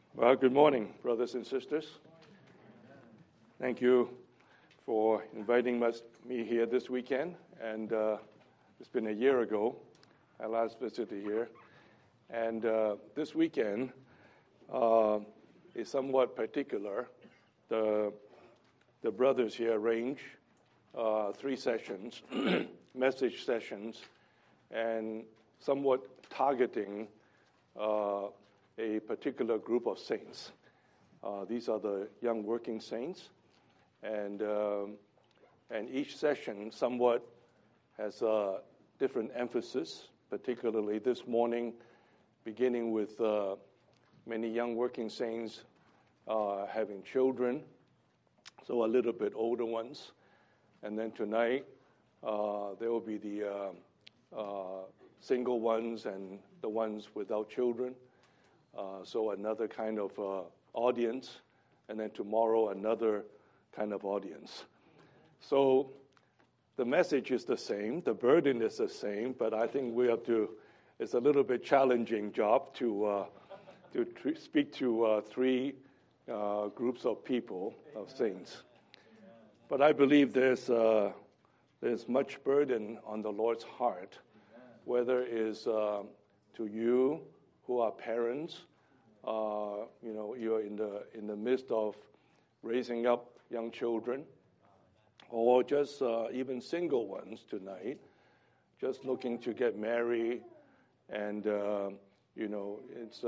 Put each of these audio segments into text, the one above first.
Well, good morning, brothers and sisters. Thank you for inviting me here this weekend. And it's been a year ago I last visited here. And this weekend is somewhat particular. The brothers here arrange 3 sessions, message sessions, and somewhat targeting a particular group of saints. These are the young working saints, and each session somewhat has a different emphasis, particularly this morning, beginning with many young working saints having children, so a little bit older ones. And then tonight, there will be the single ones and the ones without children. So another kind of audience, and then tomorrow another kind of audience. So the message is the same, the burden is the same, but I think we have to. It's a little bit challenging job to speak to 3 groups of people, of saints. But I believe there's much burden on the Lord's heart, whether it is to you who are parents, you're in the midst of raising up young children, or just even single ones tonight, just looking to get married, and it's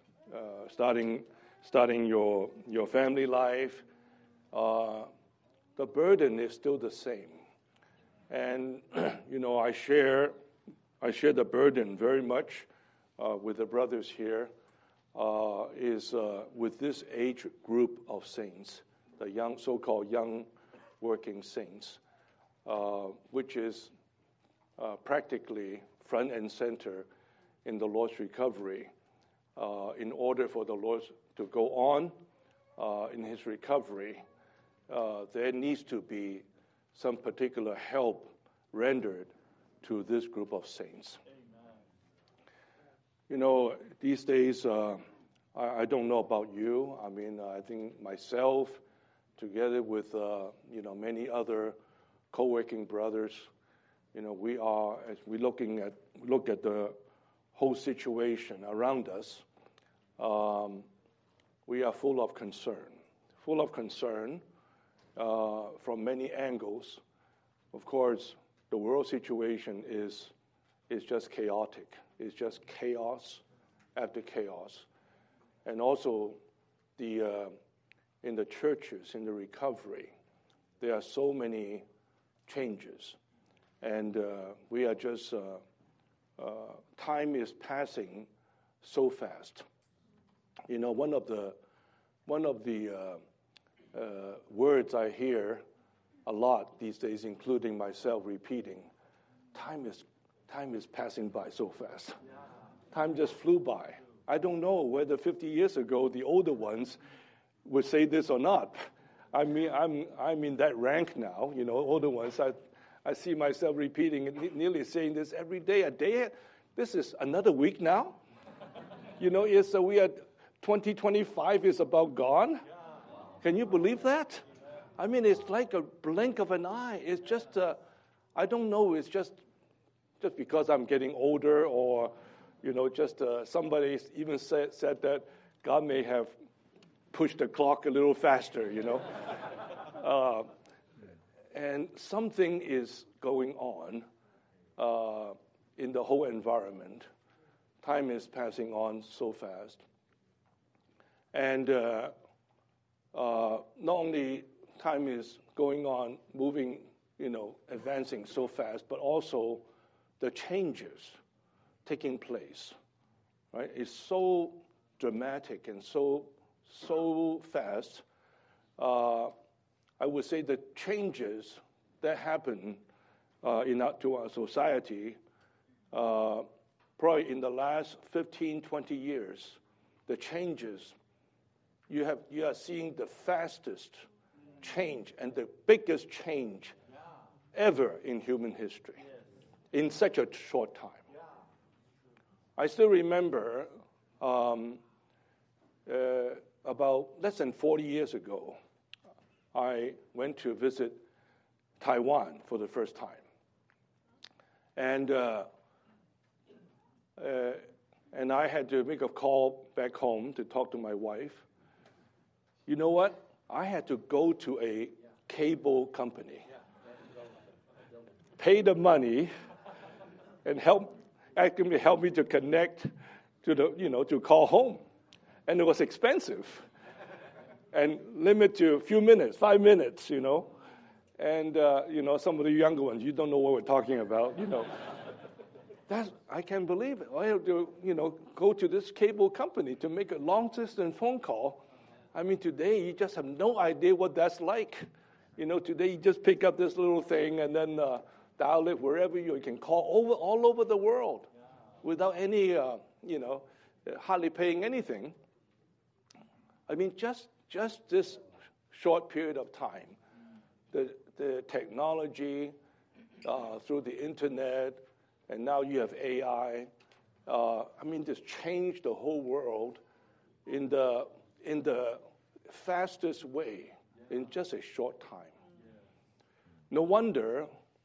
starting your family life. The burden is still the same, and I share the burden very much with the brothers here, is with this age group of saints, the young, so-called young working saints, which is practically front and center in the Lord's recovery. In order for the Lord to go on in his recovery, there needs to be some particular help rendered to this group of saints. These days, I don't know about I think myself, together with, many other co-working brothers, we are, as we look at the whole situation around us, we are full of concern from many angles. Of course, the world situation is just chaotic. It's just chaos after chaos. And also, in the churches, in the recovery, there are so many changes. And we are just, time is passing so fast. One of the words I hear a lot these days, including myself repeating, time is passing by so fast. Time just flew by. I don't know whether 50 years ago the older ones would say this or not. I mean, I'm in that rank now. Older ones. I see myself repeating, nearly saying this every day. A day. This is another week now. We are 2025 is about gone. Can you believe that? I mean, it's like a blink of an eye. It's just, I don't know. It's just because I'm getting older, or, somebody even said that God may have pushed the clock a little faster, and something is going on in the whole environment. Time is passing on so fast. And not only time is going on, moving, advancing so fast, but also the changes taking place, right? It's so dramatic and so fast. I would say the changes that happen to our society, probably in the last 15, 20 years, the changes, you are seeing the fastest change and the biggest change ever in human history in such a short time. I still remember about less than 40 years ago, I went to visit Taiwan for the first time. And I had to make a call back home to talk to my wife. You know what? I had to go to a cable company, pay the money, and ask them to help me to connect to to call home. And it was expensive. And limit to a few minutes, 5 minutes, And, some of the younger ones, you don't know what we're talking about, I can't believe it. I have to, go to this cable company to make a long-distance phone call. I mean, today you just have no idea what that's like. Today you just pick up this little thing and then dial it wherever you can call all over the world without any, hardly paying anything. I mean, just this short period of time, the technology through the internet, and now you have AI. This changed the whole world in the fastest way in just a short time. No wonder,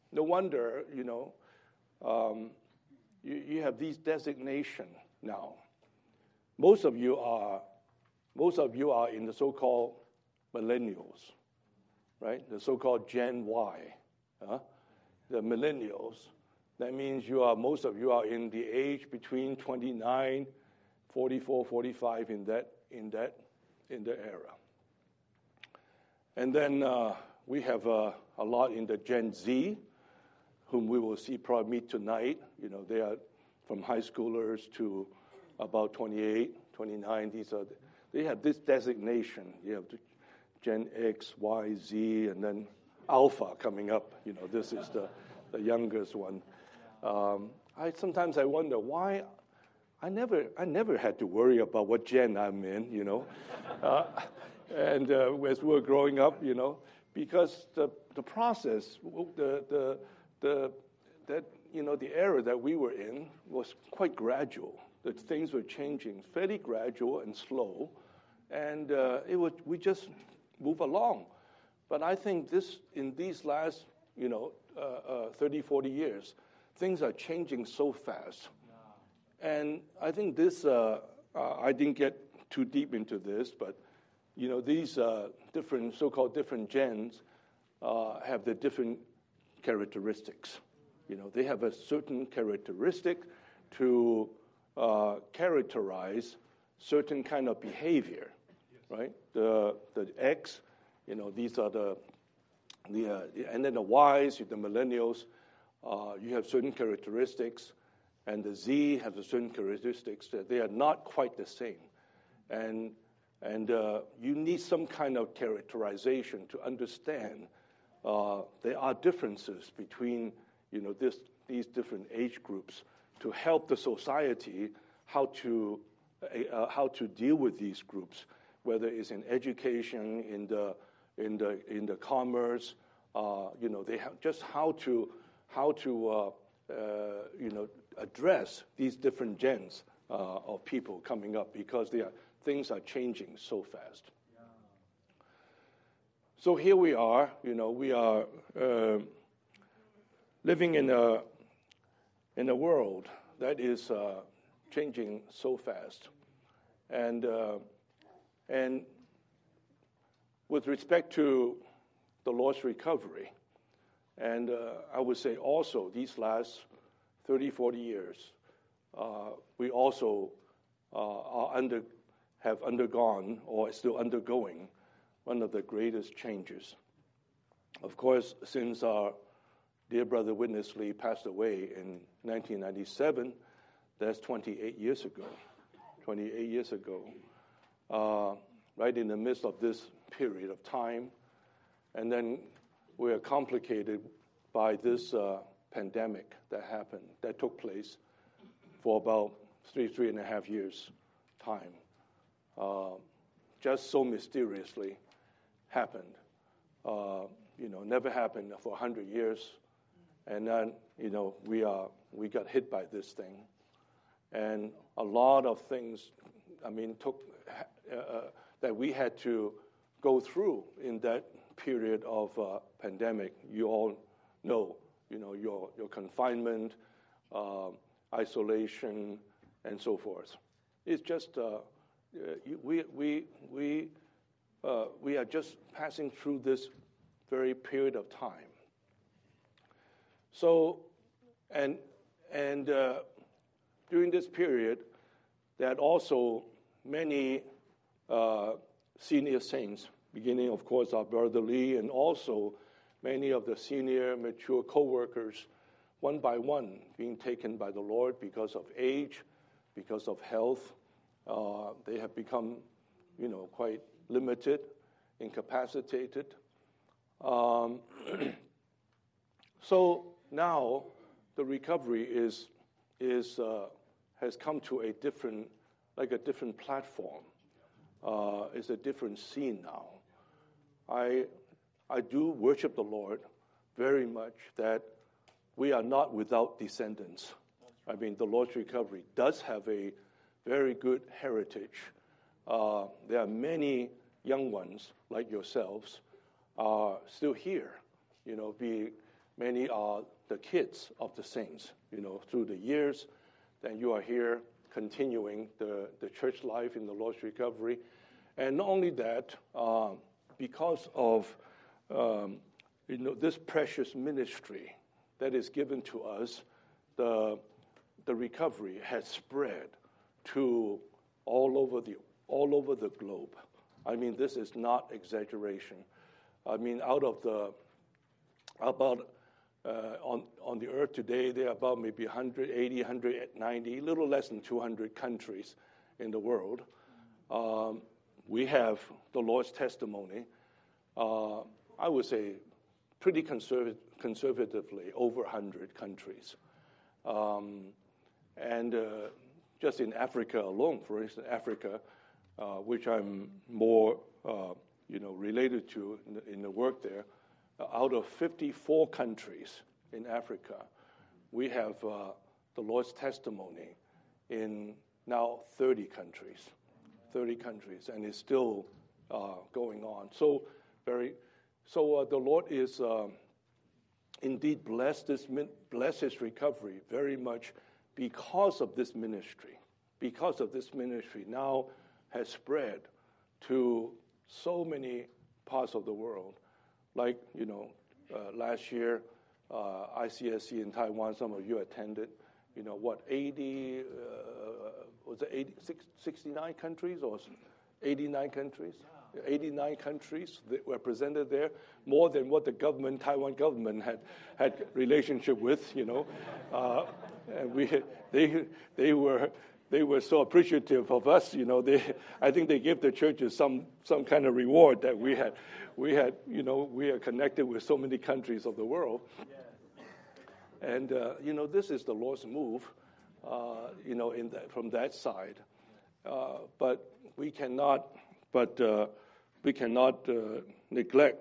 you have these designations now. Most of you are in the so-called millennials, right? The so-called Gen Y, the millennials. That means most of you are in the age between 29, 44, 45 in that era. And then we have a lot in the Gen Z, whom we will probably meet tonight. They are from high schoolers to about 28, 29. They have this designation. You have the Gen X, Y, Z, and then Alpha coming up. This is the youngest one. Sometimes I wonder why I never had to worry about what gen I'm in, and as we were growing up, because the process, the era that we were in was quite gradual. That things were changing fairly gradual and slow, and we just move along. But I think in these last 30, 40 years, things are changing so fast. And I think this, I didn't get too deep into this, but, these different, so-called different gens have the different characteristics. They have a certain characteristic to characterize certain kind of behavior, right? The X, these are and then the Ys, the millennials, you have certain characteristics, and the Z has a certain characteristics that they are not quite the same. And you need some kind of characterization to understand there are differences between, these different age groups to help the society how to deal with these groups, whether it's in education, in the commerce, they have just how to address these different gens of people coming up, because things are changing so fast. Yeah. So here we are. We are living in a world that is changing so fast, and with respect to the Lord's recovery, and I would say also these last 30, 40 years, we also have undergone or are still undergoing one of the greatest changes. Of course, since our dear brother Witness Lee passed away in 1997, that's 28 years ago. 28 years ago, right in the midst of this period of time, and then we are complicated by this pandemic that took place for about three and a half years' time. Just so mysteriously happened. Never happened for 100 years, and then we got hit by this thing, and a lot of things. that we had to go through in that period of pandemic. You all know, your confinement, isolation, and so forth. It's just we are just passing through this very period of time. So, and during this period, there are also many senior saints, beginning, of course, our Brother Lee, and also many of the senior, mature co-workers, one by one, being taken by the Lord because of age, because of health. They have become, quite limited, incapacitated. So now the recovery has come to a different platform. It's a different scene now. I do worship the Lord very much that we are not without descendants. I mean, the Lord's Recovery does have a very good heritage. There are many young ones like yourselves still here. Many are the kids of the saints, through the years. Then you are here continuing the church life in the Lord's Recovery. And not only that, because of this precious ministry that is given to us, the recovery has spread to all over the globe. I mean, this is not exaggeration. I mean, on the earth today, there are about maybe 180, 190, a little less than 200 countries in the world. We have the Lord's testimony, I would say pretty conservatively, over 100 countries. And just in Africa alone, for instance, Africa, which I'm more related to in the work there, out of 54 countries in Africa, we have the Lord's testimony in now 30 countries, and it's still going on. So the Lord is indeed blessed His recovery very much because of this ministry. Because of this ministry now has spread to so many parts of the world. Like, last year, ICSC in Taiwan, some of you attended, 80, was it 69 countries or 89 countries? 89 countries that were represented there, more than what the Taiwan government had relationship with, and they were so appreciative of us, I think they gave the churches some kind of reward that we are connected with so many countries of the world. And, this is the Lord's move, from that side. But we cannot neglect,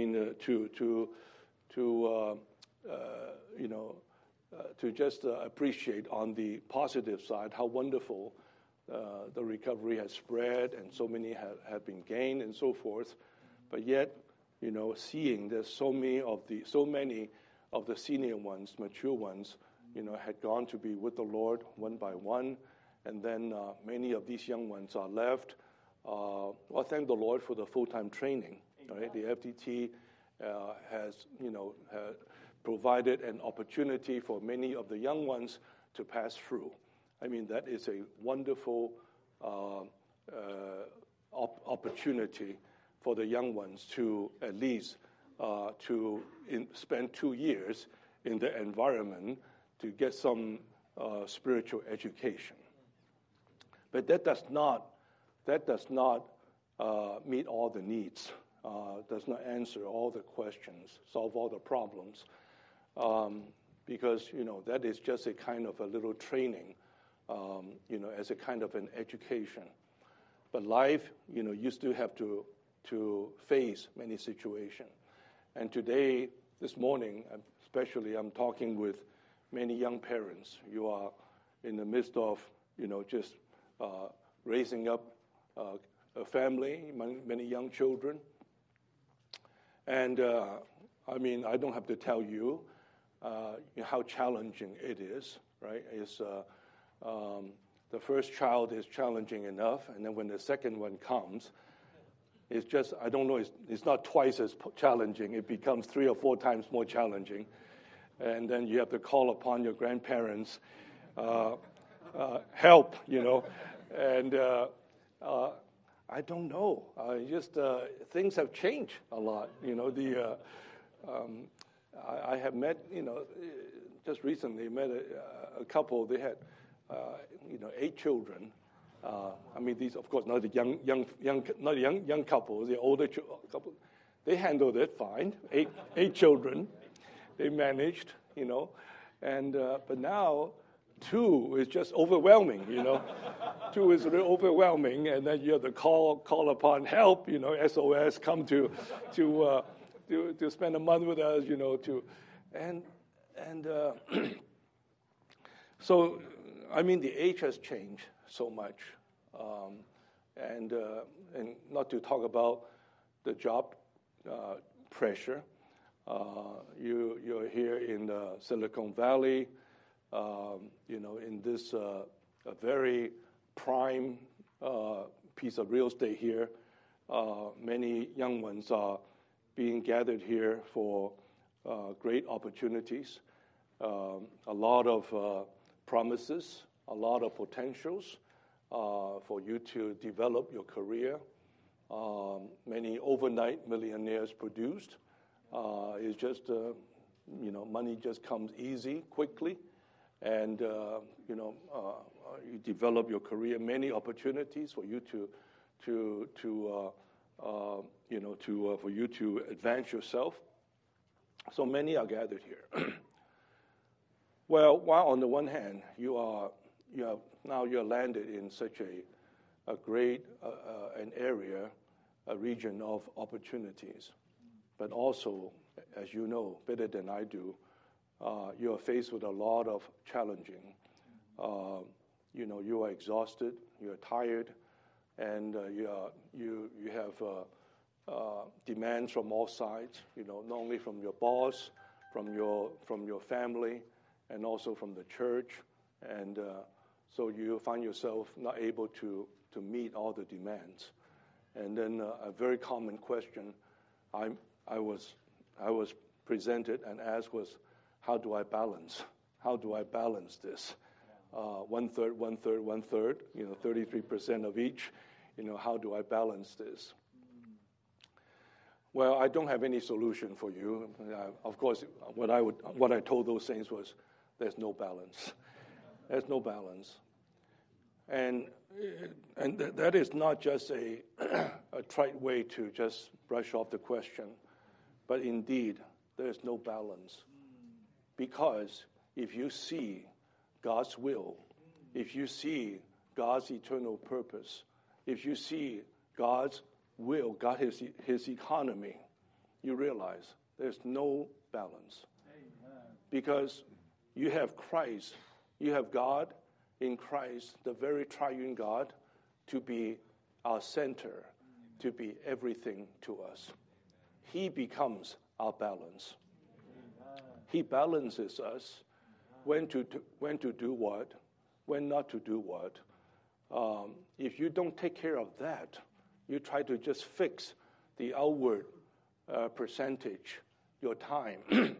to just appreciate on the positive side how wonderful the recovery has spread and so many have been gained and so forth. But yet, seeing there's so many of the senior ones, mature ones, had gone to be with the Lord one by one, and then many of these young ones are left. Well, thank the Lord for the full-time training. Right? The FDT has provided an opportunity for many of the young ones to pass through. I mean, that is a wonderful opportunity for the young ones to at least spend 2 years in the environment to get some spiritual education. But that does not meet all the needs, does not answer all the questions, solve all the problems, because, that is just a kind of a little training, as a kind of an education. But life, you still have to face many situations. And today, this morning, especially, I'm talking with many young parents. You are in the midst of, just raising up a family, many young children. And I don't have to tell you how challenging it is, right? The first child is challenging enough, and then when the second one comes, it's just, I don't know, it's not twice as challenging. It becomes 3 or 4 times more challenging. And then you have to call upon your grandparents, help, And I don't know. Things have changed a lot. I have met, just recently met a couple. They had, 8 children. These, of course, not the young couples. The older couple. They handled it fine. 8 children, they managed, and but now 2 is just overwhelming. 2 is really overwhelming, and then you have to call upon help. SOS, come to spend a month with us. So the age has changed so much, and not to talk about the job pressure. You're here in Silicon Valley, in this a very prime piece of real estate here. Many young ones are being gathered here for great opportunities, a lot of promises, a lot of potentials for you to develop your career. Many overnight millionaires produced. It's just, money just comes easy, quickly, and you develop your career. Many opportunities for you for you to advance yourself. So many are gathered here. Well, while on the one hand you're landed in such a great an area, a region of opportunities, but also, as you know better than I do, you are faced with a lot of challenging. You are exhausted, you are tired, and you have demands from all sides. Not only from your boss, from your family, and also from the church, and so you find yourself not able to meet all the demands. And then a very common question I was presented and asked was, how do I balance? How do I balance this? 1/3, 1/3, 1/3. 33% of each. How do I balance this? Well, I don't have any solution for you. Of course, what I told those things was, there's no balance. There's no balance, and that is not just a trite way to just brush off the question, but indeed there's no balance, because if you see God's will, if you see God's eternal purpose, if you see God's will, God his economy, you realize there's no balance. Amen. Because you have Christ, you have God in Christ, the very triune God, to be our center, to be everything to us. He becomes our balance. He balances us when to do what, when not to do what. If you don't take care of that, you try to just fix the outward percentage, your time.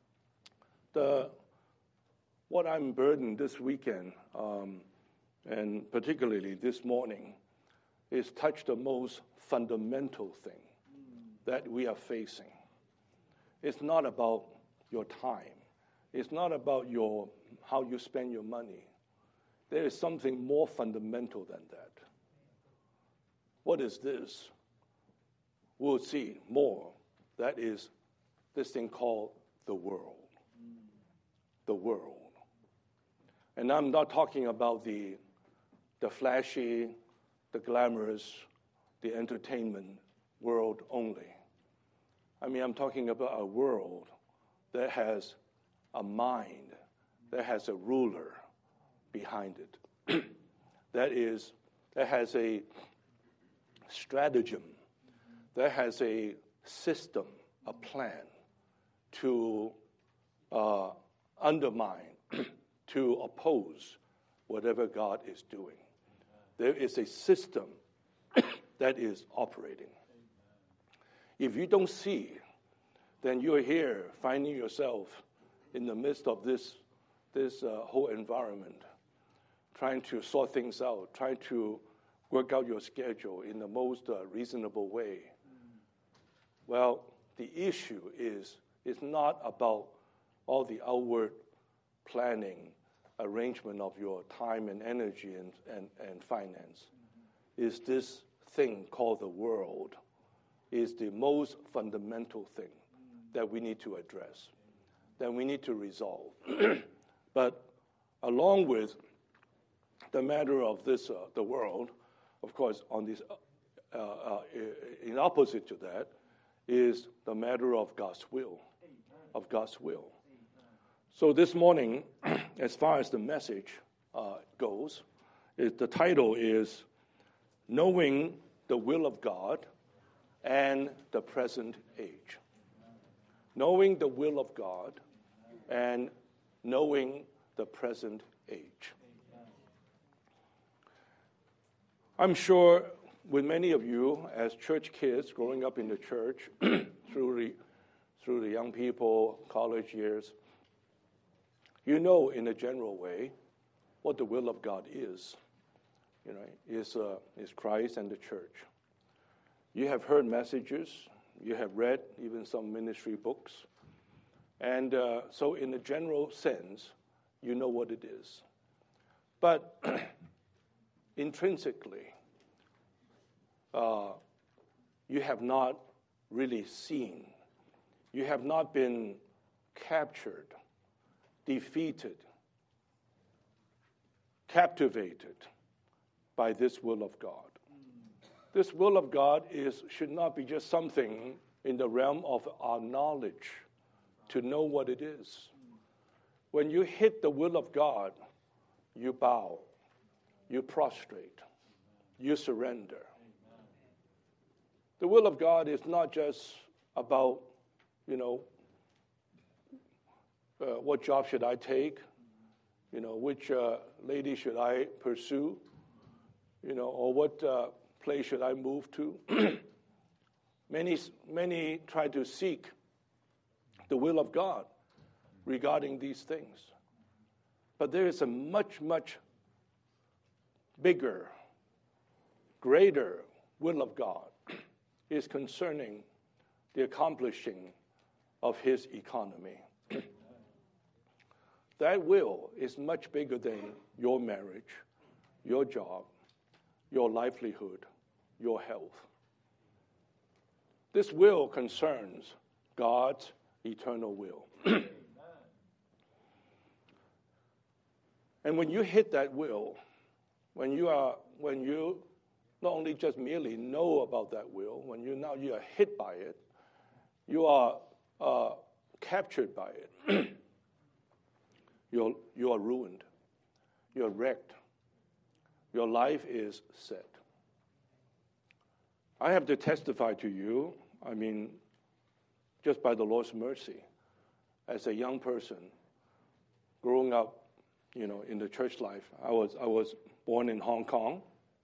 What I'm burdened this weekend, and particularly this morning, is touch the most fundamental thing that we are facing. It's not about your time. It's not about how you spend your money. There is something more fundamental than that. What is this? We'll see more. That is this thing called the world. The world. And I'm not talking about the flashy, the glamorous, the entertainment world only. I'm talking about a world that has a mind, that has a ruler behind it, that has a stratagem, that has a system, a plan to undermine, to oppose whatever God is doing. There is a system that is operating. If you don't see, then you're here finding yourself in the midst of this whole environment, trying to sort things out, trying to work out your schedule in the most reasonable way. Well, the issue is not about all the outward planning, arrangement of your time and energy and finance. Is this thing called the world is the most fundamental thing that we need to address, that we need to resolve. But along with the matter of this, the world, of course, on this, in opposite to that, is the matter of God's will, of God's will. So this morning, as far as the message goes, the title is Knowing the Will of God and the Present Age. Knowing the will of God and knowing the present age. I'm sure with many of you as church kids growing up in the church through the young people, college years, you know in a general way what the will of God is. You know, is Christ and the church. You have heard messages, you have read even some ministry books, and so in a general sense, you know what it is. But intrinsically, you have not really seen, you have not been captured, defeated, captivated by this will of God. This will of God should not be just something in the realm of our knowledge to know what it is. When you hit the will of God, you bow, you prostrate, you surrender. The will of God is not just about, what job should I take, which lady should I pursue, or what place should I move to. Many try to seek the will of God regarding these things. But there is a much, much bigger, greater will of God is concerning the accomplishing of his economy. That will is much bigger than your marriage, your job, your livelihood, your health. This will concerns God's eternal will. And when you hit that will, when you not only just merely know about that will, when you are hit by it, you are captured by it, you are ruined, you're wrecked, your life is set. I have to testify to you, just by the Lord's mercy, as a young person, growing up, in the church life. I was born in Hong Kong,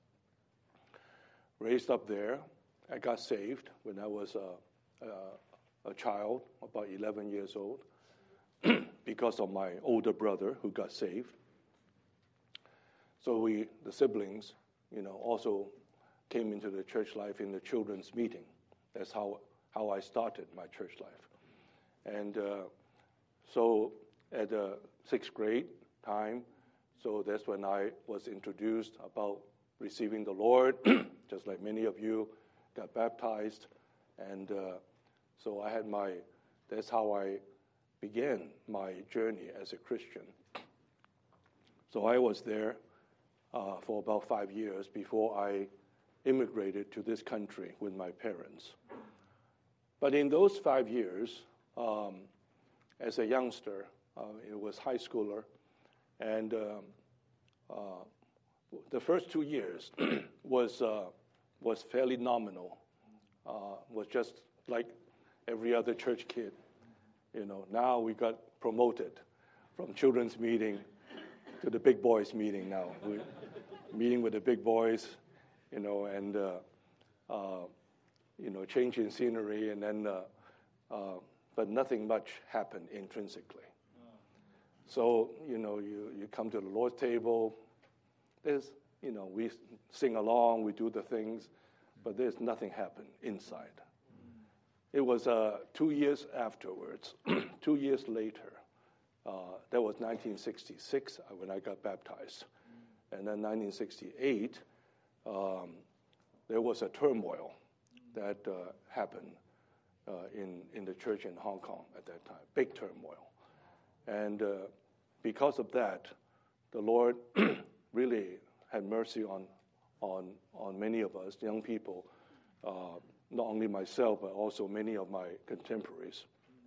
raised up there. I got saved when I was a child, about 11 years old, because of my older brother who got saved. So the siblings, also came into the church life in the children's meeting. That's how I started my church life. And so at the 6th grade time, so that's when I was introduced about receiving the Lord, just like many of you got baptized. And so that's how I began my journey as a Christian. So I was there for about 5 years before I immigrated to this country with my parents. But in those 5 years, as a youngster, it was high schooler, and the first 2 years was was fairly nominal, was just like every other church kid. Now we got promoted from children's meeting to the big boys meeting now. We're meeting with the big boys, and changing scenery, and then, but nothing much happened intrinsically. So, you come to the Lord's table, we sing along, we do the things, but there's nothing happen inside. It was 2 years afterwards, 2 years later, that was 1966 when I got baptized. And then 1968, there was a turmoil that happened in the church in Hong Kong at that time, big turmoil. And because of that, the Lord really had mercy on many of us, young people, not only myself, but also many of my contemporaries.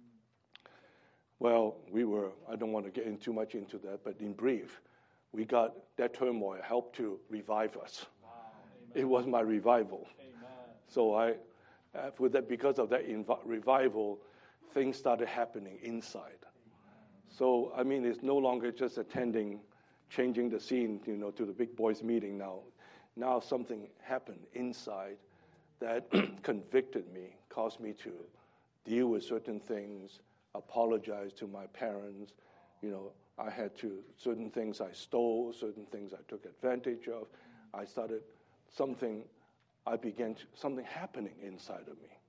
Well, I don't want to get too much into that, but in brief, we got that turmoil helped to revive us. Wow. It was my revival. Amen. So because of that revival, things started happening inside. So, it's no longer just attending, changing the scene, to the big boys meeting now. Now something happened inside that convicted me, caused me to deal with certain things, apologize to my parents. I had certain things I stole, certain things I took advantage of. Something happening inside of me.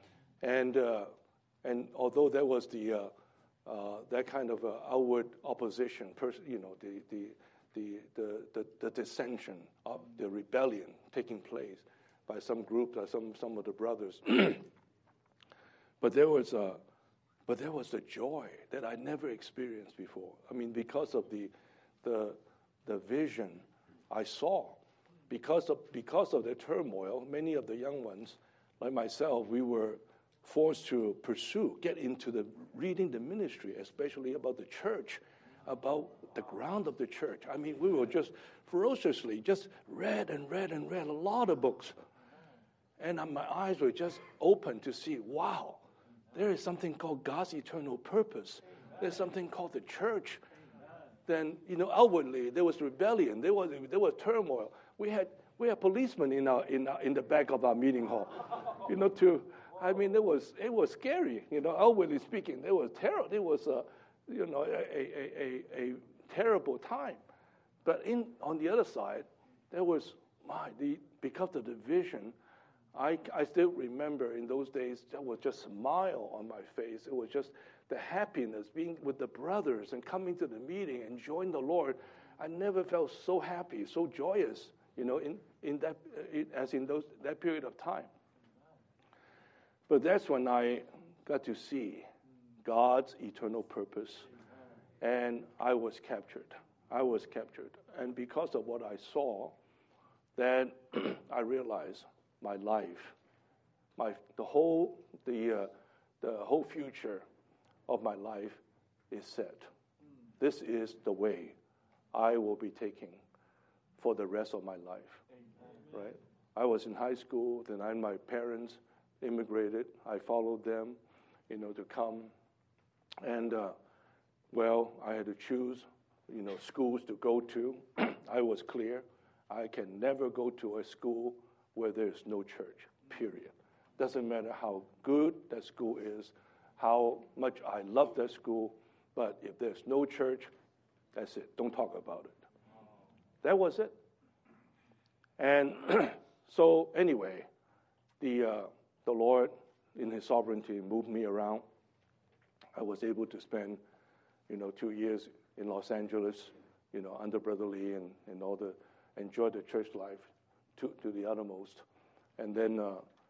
And although there was that kind of outward opposition, the dissension, of the rebellion taking place by some groups, some of the brothers, but there was the joy that I never experienced before. Because of the vision I saw, because of the turmoil, many of the young ones, like myself, we were forced to get into reading the ministry, especially about the church, about the ground of the church. We were just ferociously just read a lot of books. And my eyes were just open to see, wow, there is something called God's eternal purpose. There's something called the church. Then, outwardly, there was rebellion. There was turmoil. We had policemen in the back of our meeting hall. It was scary. Outwardly speaking, it was terrible. It was a terrible time. But on the other side, there was because of the vision. I still remember in those days there was just a smile on my face. It was just the happiness being with the brothers and coming to the meeting and enjoying the Lord. I never felt so happy, so joyous, in that period of time. But that's when I got to see God's eternal purpose, and I was captured. And because of what I saw, then I realized my life, the whole future of my life is set. This is the way I will be taking for the rest of my life. Right? I was in high school, then my parents immigrated. I followed them, to come. And, I had to choose, schools to go to. I was clear. I can never go to a school where there's no church, period. Doesn't matter how good that school is, how much I love that school, but if there's no church, that's it. Don't talk about it. That was it. And so anyway, the Lord, in His sovereignty, moved me around. I was able to spend, 2 years in Los Angeles, under Brother Lee and enjoy the church life to the uttermost. And then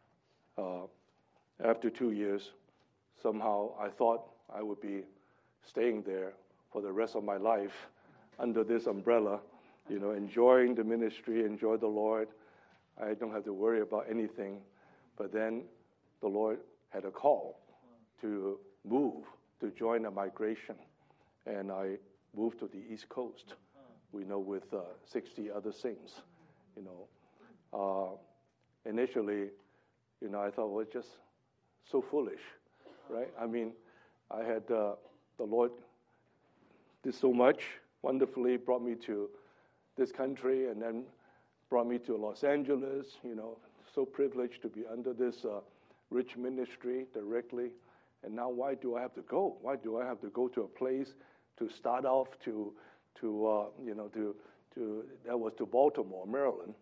after 2 years, somehow I thought I would be staying there for the rest of my life under this umbrella, enjoying the ministry, enjoy the Lord. I don't have to worry about anything. But then the Lord had a call to move, to join a migration. And I moved to the East Coast, with 60 other saints, initially, I thought, well, it's just so foolish, right? I mean, I had the Lord did so much wonderfully, brought me to this country, and then brought me to Los Angeles, so privileged to be under this rich ministry directly. And now why do I have to go? Why do I have to go to a place to start off to that was to Baltimore, Maryland,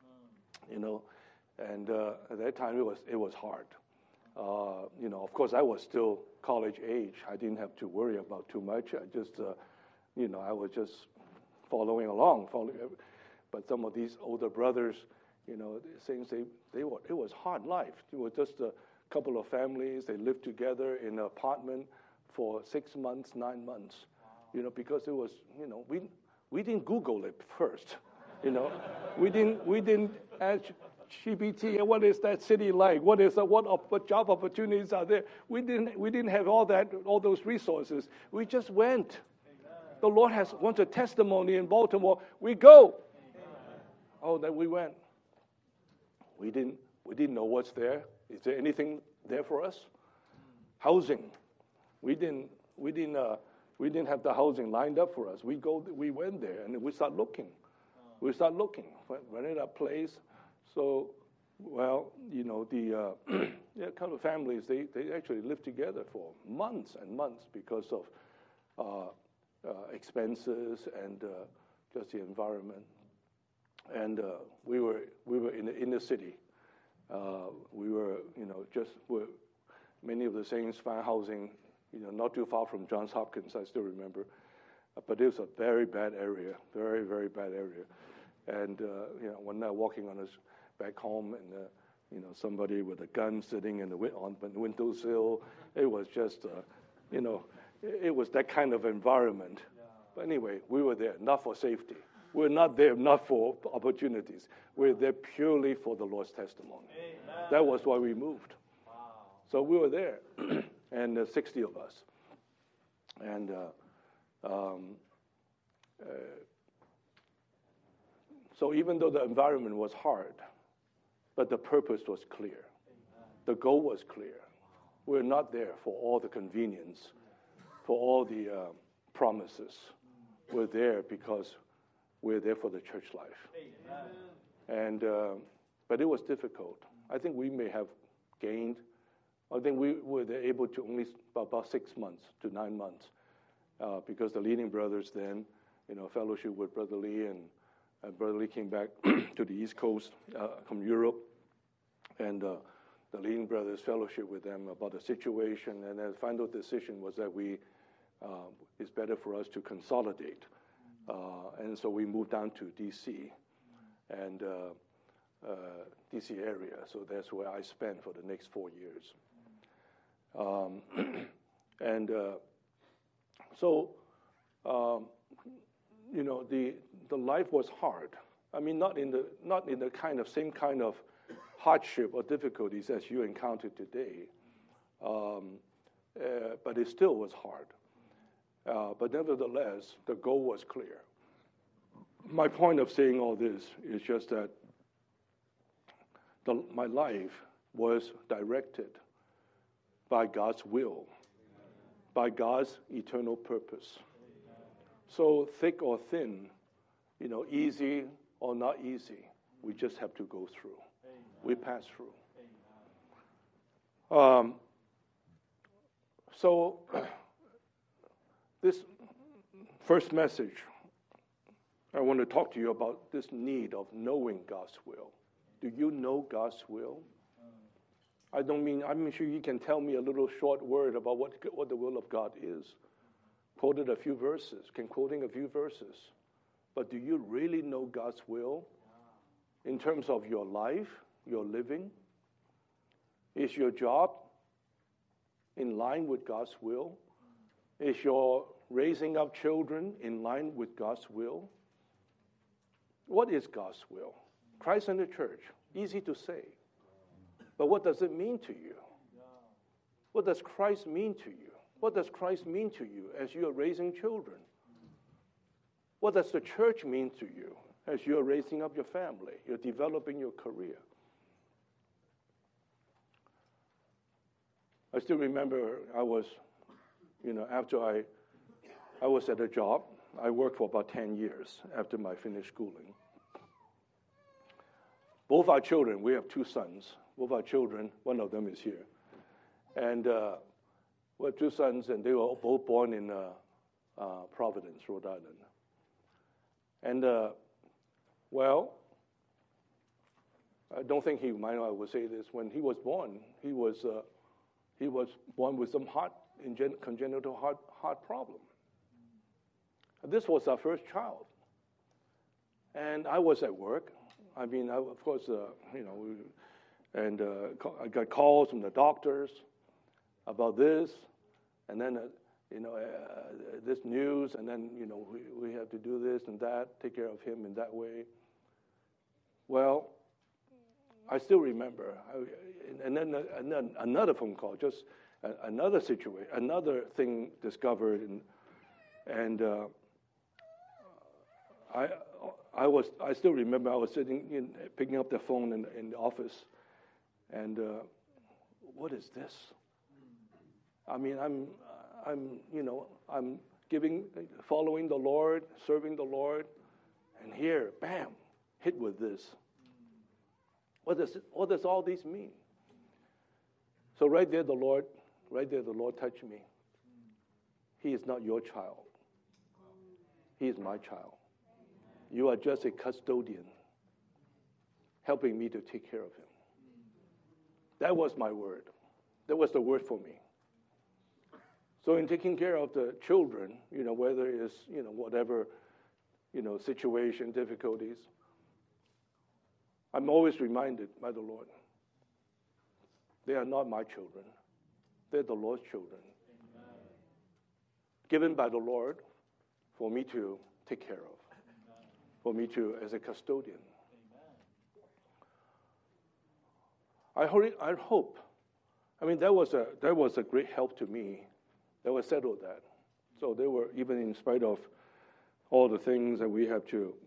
and at that time it was hard. Of course I was still college age. I didn't have to worry about too much. I just, I was just following along. But some of these older brothers, saying it was hard life. It was just a couple of families. They lived together in an apartment for 6 months, 9 months. Because it was, we didn't Google it first. We didn't ask GPT, what is that city like? What job opportunities are there? We didn't have all those resources. We just went. Amen. The Lord wants a testimony in Baltimore. We go. Amen. Oh, then we went. We didn't know what's there. Is there anything there for us? Housing. We didn't have the housing lined up for us. We went there and we start looking. Rented a place. So, the kind of families, they actually lived together for months and months because of expenses and just the environment. And we were in the inner city. We were, many of the saints found housing, not too far from Johns Hopkins, I still remember. But it was a very bad area, very, very bad area. And, one night walking on back home and, somebody with a gun sitting on the windowsill. It was just, it was that kind of environment. Yeah. But anyway, we were there, not for safety. We're not there not for opportunities. We're there purely for the Lord's testimony. Amen. That was why we moved. Wow. So we were there, and 60 of us. And so even though the environment was hard, but the purpose was clear. Amen. The goal was clear. We're not there for all the convenience, for all the promises. We're there because we're there for the church life. Amen. And but it was difficult. I think we may have gained. I think we were able to only about 6 months to 9 months because the leading brothers then, fellowship with Brother Lee, and Brother Lee came back to the East Coast from Europe, and the leading brothers fellowship with them about the situation, and the final decision was that it's better for us to consolidate, and so we moved down to D.C. and D.C. area. So that's where I spent for the next 4 years, and so. The life was hard. I mean, not in the same kind of hardship or difficulties as you encounter today, but it still was hard. But nevertheless, the goal was clear. My point of saying all this is just that my life was directed by God's will, by God's eternal purpose. So thick or thin, easy or not easy, we just have to go through. Amen. We pass through. So this first message, I want to talk to you about this need of knowing God's will. Do you know God's will? I'm sure you can tell me a little short word about what the will of God is. Quoting a few verses. But do you really know God's will in terms of your life, your living? Is your job in line with God's will? Is your raising up children in line with God's will? What is God's will? Christ and the church, easy to say. But what does it mean to you? What does Christ mean to you? What does Christ mean to you as you are raising children? What does the church mean to you as you are raising up your family, you're developing your career? I still remember I was, after I was at a job, I worked for about 10 years after my finished schooling. Both our children, we have 2 sons. Both our children, one of them is here. And we have 2 sons, and they were both born in Providence, Rhode Island. And, I don't think he might I would say this. When he was born, he was born with some congenital heart problem. This was our first child. And I was at work. I mean, of course, I got calls from the doctors about this, and then, this news, and then, we have to do this and that, take care of him in that way. Well, I still remember, and then another phone call, just another situation, another thing discovered, and I still remember I was sitting picking up the phone in the office, and what is this? I mean, I'm following the Lord, serving the Lord, and here, bam, hit with this. What does all this mean? So right there, the Lord touched me. He is not your child. He is my child. You are just a custodian, helping me to take care of him. That was my word. That was the word for me. So in taking care of the children, whether it's, whatever, situation, difficulties, I'm always reminded by the Lord, they are not my children. They're the Lord's children. Amen. Given by the Lord for me to take care of, Amen. For me to, as a custodian. Amen. I hope, that was a great help to me. That was settled that. So they were, even in spite of all the things that we have to,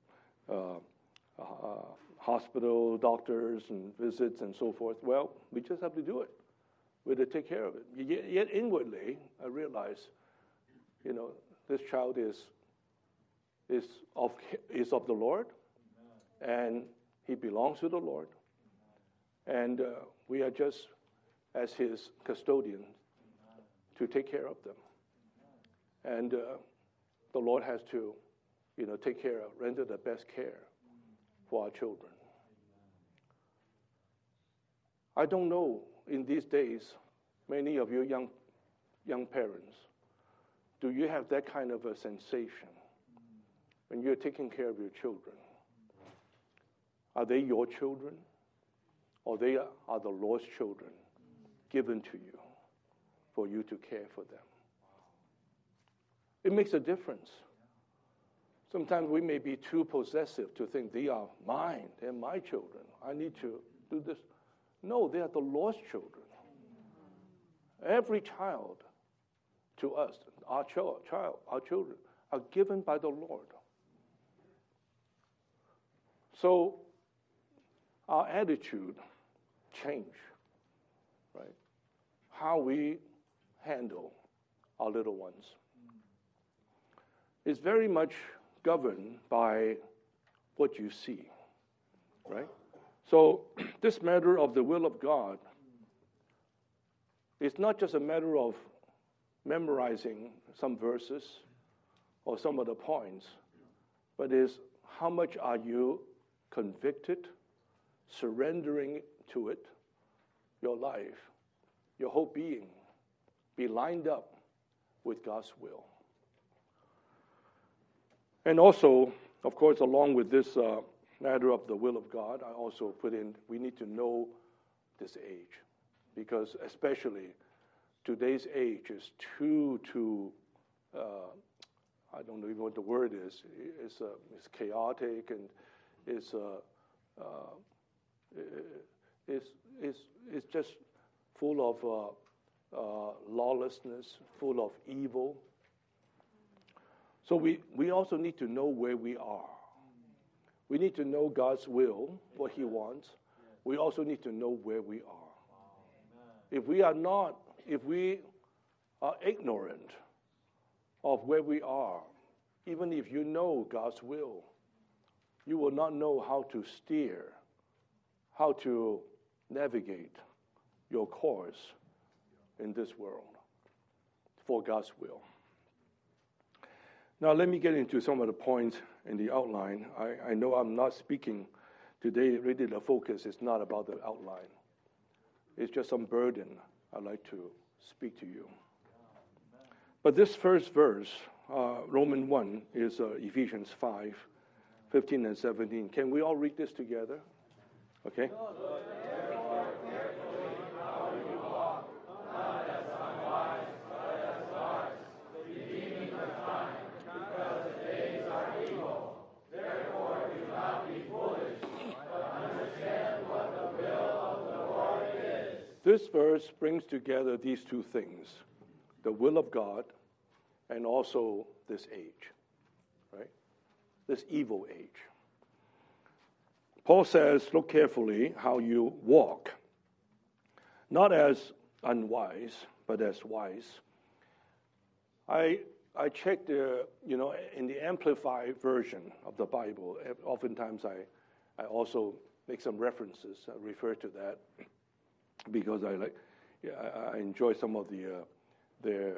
hospital, doctors, and visits, and so forth. Well, we just have to do it. We have to take care of it. Yet inwardly, I realize, this child is of the Lord, and he belongs to the Lord, and we are just as his custodians to take care of them. And the Lord has to, take care of, render the best care for our children. I don't know, in these days, many of you young parents, do you have that kind of a sensation when you're taking care of your children? Are they your children, or they are the Lord's children given to you for you to care for them? It makes a difference. Sometimes we may be too possessive to think they are mine, they're my children. I need to do this. No, they are the Lord's children. Every child to us, our children, are given by the Lord. So our attitude change, right? How we handle our little ones is very much governed by what you see, right? So this matter of the will of God is not just a matter of memorizing some verses or some of the points, but is how much are you convicted, surrendering to it, your life, your whole being, be lined up with God's will. And also, of course, along with this matter of the will of God, I also put in, we need to know this age, because especially today's age is too I don't know even what the word is. It's chaotic, and it's just full of lawlessness, full of evil. So we also need to know where we are. We need to know God's will, what He wants. We also need to know where we are. if we are ignorant of where we are, even if you know God's will, you will not know how to steer, how to navigate your course in this world for God's will. Now, let me get into some of the points in the outline. I know I'm not speaking today. Really, the focus is not about the outline. It's just some burden I'd like to speak to you. But this first verse, Romans 1, is Ephesians 5, 15 and 17. Can we all read this together? Okay? This verse brings together these two things, the will of God and also this age, right? This evil age. Paul says, look carefully how you walk, not as unwise, but as wise. I checked, in the Amplified version of the Bible, oftentimes I also make some references, refer to that, because I enjoy some of the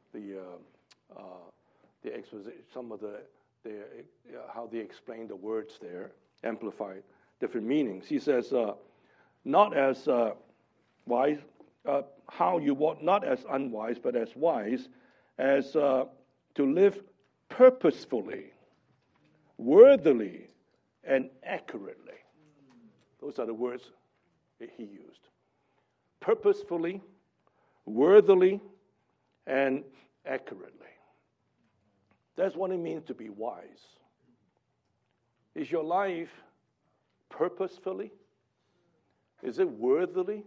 exposition, some of how they explain the words there, amplified different meanings. He says, not as wise, how you walk, not as unwise, but as wise, as to live purposefully, worthily, and accurately. Those are the words that he used. Purposefully, worthily, and accurately. That's what it means to be wise. Is your life purposefully? Is it worthily?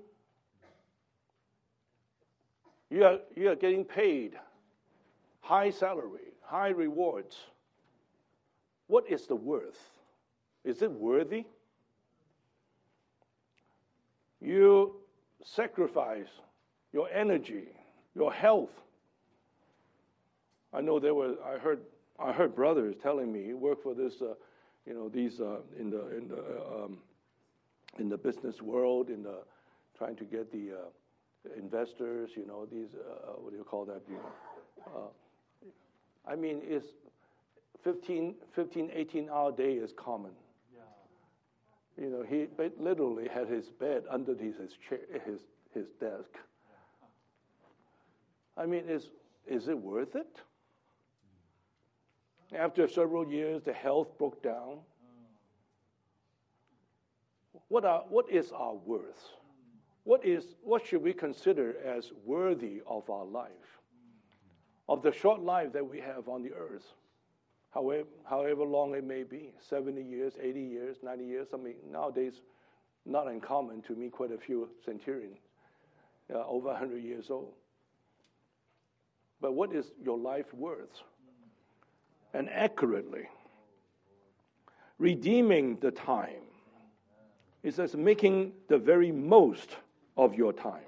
You are getting paid high salary, high rewards. What is the worth? Is it worthy? You sacrifice your energy, your health. I know I heard brothers telling me, work for this, these in the business world, trying to get the investors, these what do you call that? I mean, it's 15, 18-hour day is common. He literally had his bed under his chair, his desk. I mean, is it worth it? After several years, the health broke down. What is our worth? What should we consider as worthy of our life, of the short life that we have on the earth? However long it may be, 70 years, 80 years, 90 years. I mean, nowadays, not uncommon to meet quite a few centurions, over 100 years old. But what is your life worth? And accurately, redeeming the time. It says making the very most of your time.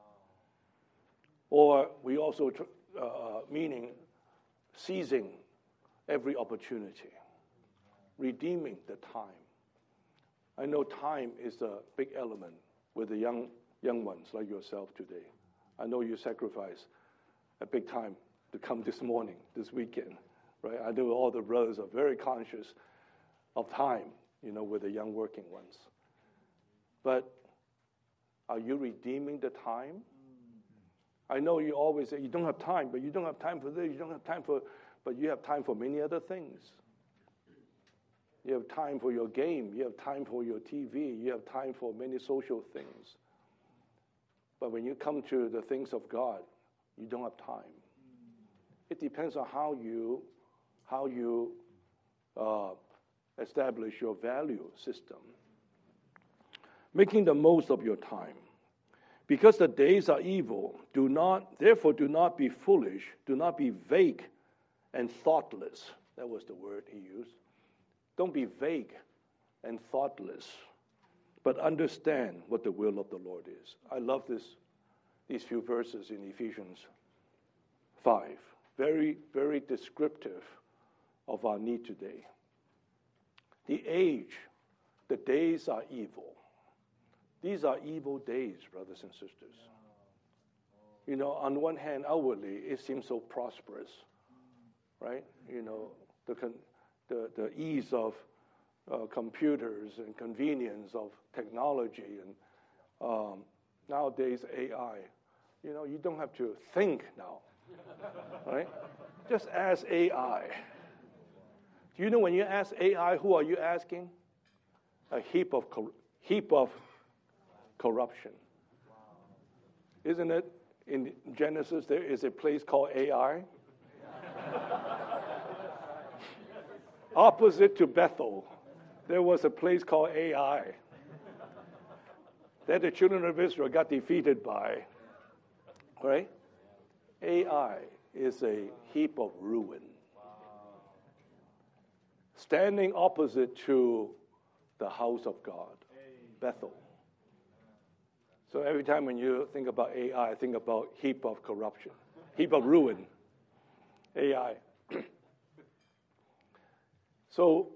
Or we also, meaning seizing every opportunity, redeeming the time. I know time is a big element with the young ones like yourself today. I know you sacrifice a big time to come this weekend, right? I know all the brothers are very conscious of time, with the young working ones. But are you redeeming the time? I know you always say you don't have time, but you don't have time for this, you don't have time for, but you have time for many other things. You have time for your game, you have time for your TV, you have time for many social things. But when you come to the things of God, you don't have time. It depends on how you establish your value system. Making the most of your time. Because the days are evil, therefore do not be foolish, do not be vague and thoughtless. That was the word he used. Don't be vague and thoughtless, but understand what the will of the Lord is. I love this these few verses in Ephesians 5. Very, very descriptive of our need today. The age, the days are evil. These are evil days, brothers and sisters. You know, on one hand, outwardly, it seems so prosperous, right? You know, the ease of computers and convenience of technology and nowadays AI. You know, you don't have to think now, right? Just ask AI. Do you know when you ask AI, who are you asking? A heap of corruption. Isn't it? In Genesis, there is a place called Ai. Opposite to Bethel, there was a place called Ai that the children of Israel got defeated by. Right? Ai is a heap of ruin. Standing opposite to the house of God, Bethel. So every time when you think about AI, think about heap of corruption, heap of ruin. AI. So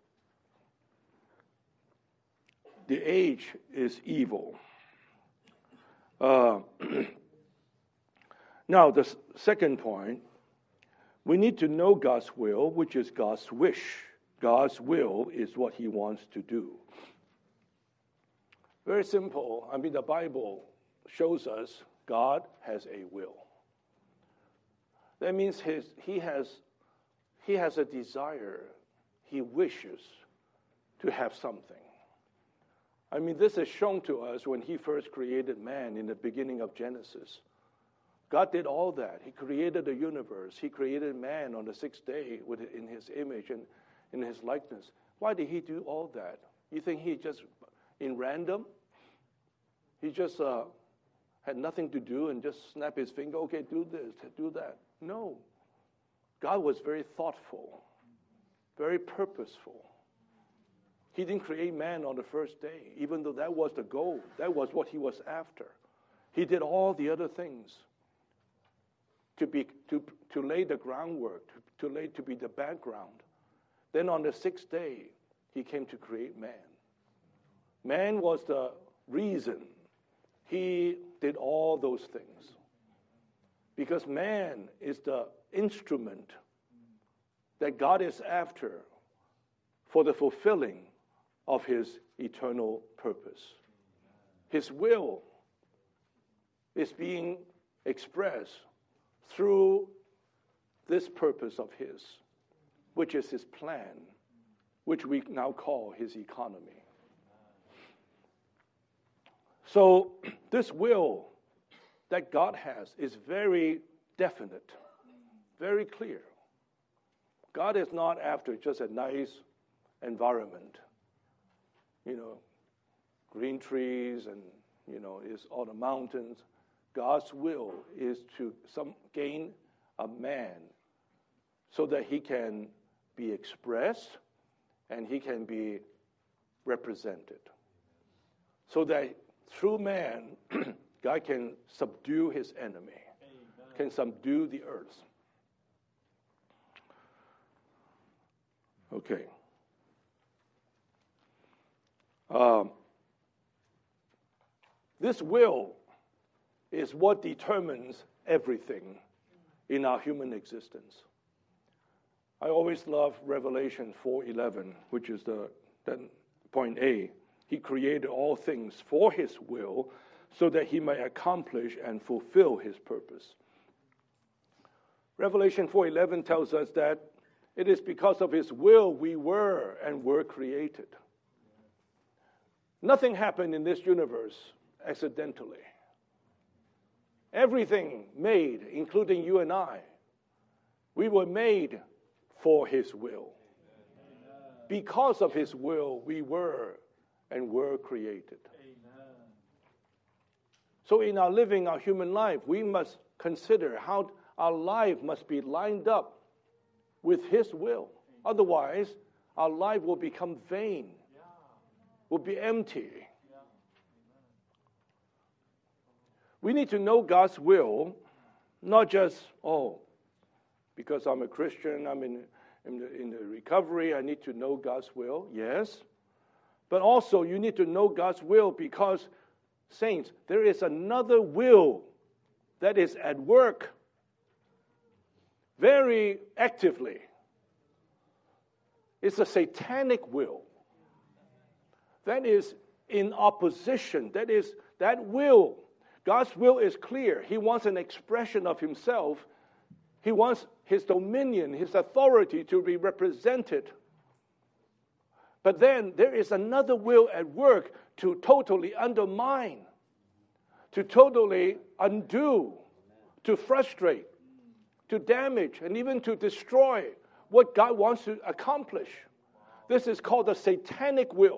the age is evil. Now, the second point, we need to know God's will, which is God's wish. God's will is what he wants to do. Very simple. I mean, the Bible shows us God has a will. That means he has a desire. He wishes to have something. I mean, this is shown to us when he first created man in the beginning of Genesis. God did all that. He created the universe. He created man on the sixth day in his image and in his likeness. Why did he do all that? You think he just, in random, he just had nothing to do and just snap his finger, okay, do this, do that? No. God was very thoughtful, very purposeful. He didn't create man on the first day, even though that was the goal. That was what he was after. He did all the other things to lay the groundwork, to be the background. Then on the sixth day, he came to create man. Man was the reason he did all those things. Because man is the instrument that God is after for the fulfilling of his eternal purpose. His will is being expressed through this purpose of his, which is his plan, which we now call his economy. So this will that God has is very definite, very clear. God is not after just a nice environment, green trees and, is all the mountains. God's will is to gain a man so that he can be expressed and he can be represented. So that through man, God can subdue his enemy, can subdue the earth. Okay. This will is what determines everything in our human existence. I always love Revelation 4:11, which is that point A. He created all things for his will so that he may accomplish and fulfill his purpose. Revelation 4:11 tells us that it is because of his will we were and were created. Nothing happened in this universe accidentally. Everything made, including you and I, we were made for his will. Because of his will, we were and were created. So in our living our human life, we must consider how our life must be lined up with his will. Otherwise, our life will become vain, will be empty. We need to know God's will, not just, because I'm a Christian, I'm in the recovery, I need to know God's will. Yes. But also you need to know God's will because, saints, there is another will that is at work very actively. It's a satanic will that is in opposition. That will, God's will is clear. He wants an expression of himself. He wants his dominion, his authority to be represented. But then there is another will at work to totally undermine, to totally undo, to frustrate, to damage, and even to destroy what God wants to accomplish. This is called the satanic will.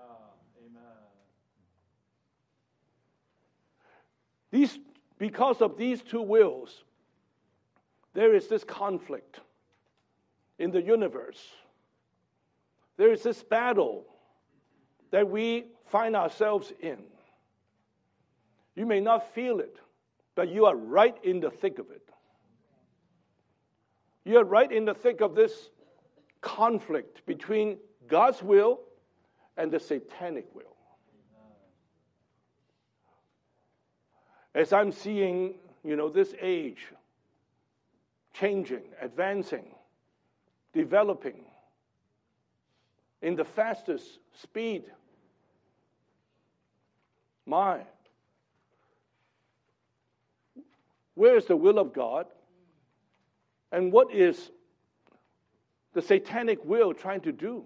Because of these two wills, there is this conflict in the universe. There is this battle that we find ourselves in. You may not feel it, but you are right in the thick of it. You are right in the thick of this conflict between God's will and the satanic will. As I'm seeing, this age changing, advancing, developing in the fastest speed, where is the will of God? And what is the satanic will trying to do?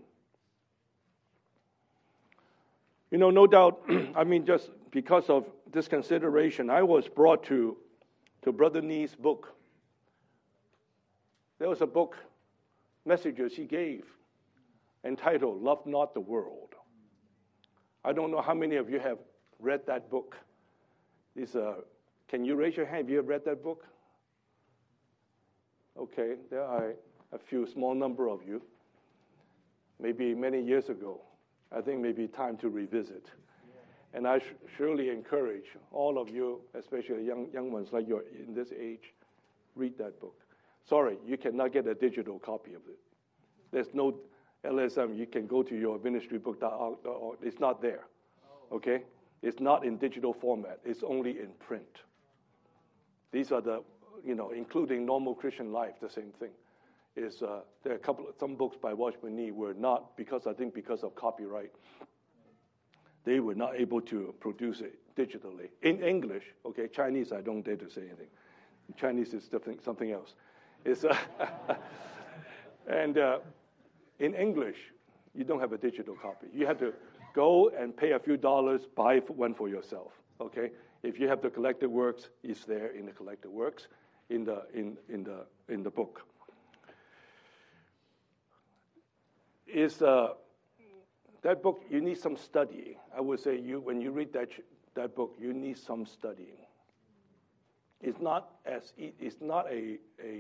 No doubt, just because of this consideration, I was brought to Brother Nee's book. There was a book, messages he gave, entitled, Love Not the World. I don't know how many of you have read that book. Can you raise your hand? Have you read that book? Okay, there are a few small number of you. Maybe many years ago. I think maybe time to revisit. Yeah. And I surely encourage all of you, especially young ones like you're in this age, read that book. Sorry, you cannot get a digital copy of it. There's no LSM. You can go to your ministrybook.org. It's not there. Okay? It's not in digital format. It's only in print. These are including Normal Christian Life, the same thing. There are some books by Watchman Nee were not, because of copyright, they were not able to produce it digitally. In English, okay, Chinese, I don't dare to say anything. Chinese is something else. And in English, you don't have a digital copy. You have to go and pay a few dollars, buy one for yourself, okay? If you have the collected works, it's there in the collected works, in the book. That book, you need some studying. I would say when you read that book, you need some studying. It's not a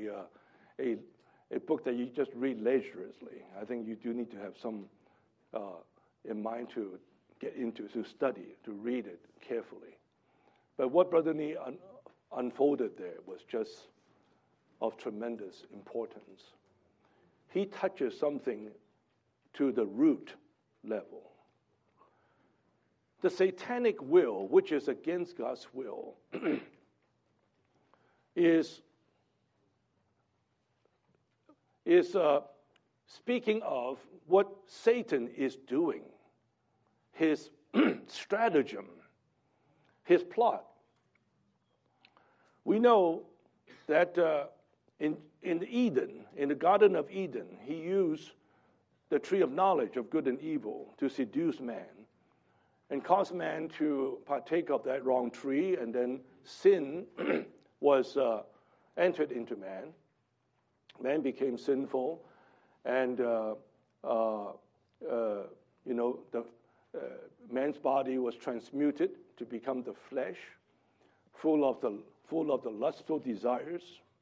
book that you just read leisurely. I think you do need to have some in mind to get into, to study, to read it carefully. But what Brother Nee unfolded there was just of tremendous importance. He touches something to the root level. The satanic will, which is against God's will, is speaking of what Satan is doing, his stratagem, his plot. We know that in Eden, in the Garden of Eden, he used the tree of knowledge of good and evil to seduce man and cause man to partake of that wrong tree, and then sin was entered into man. Man became sinful, and man's body was transmuted to become the flesh, full of the lustful desires.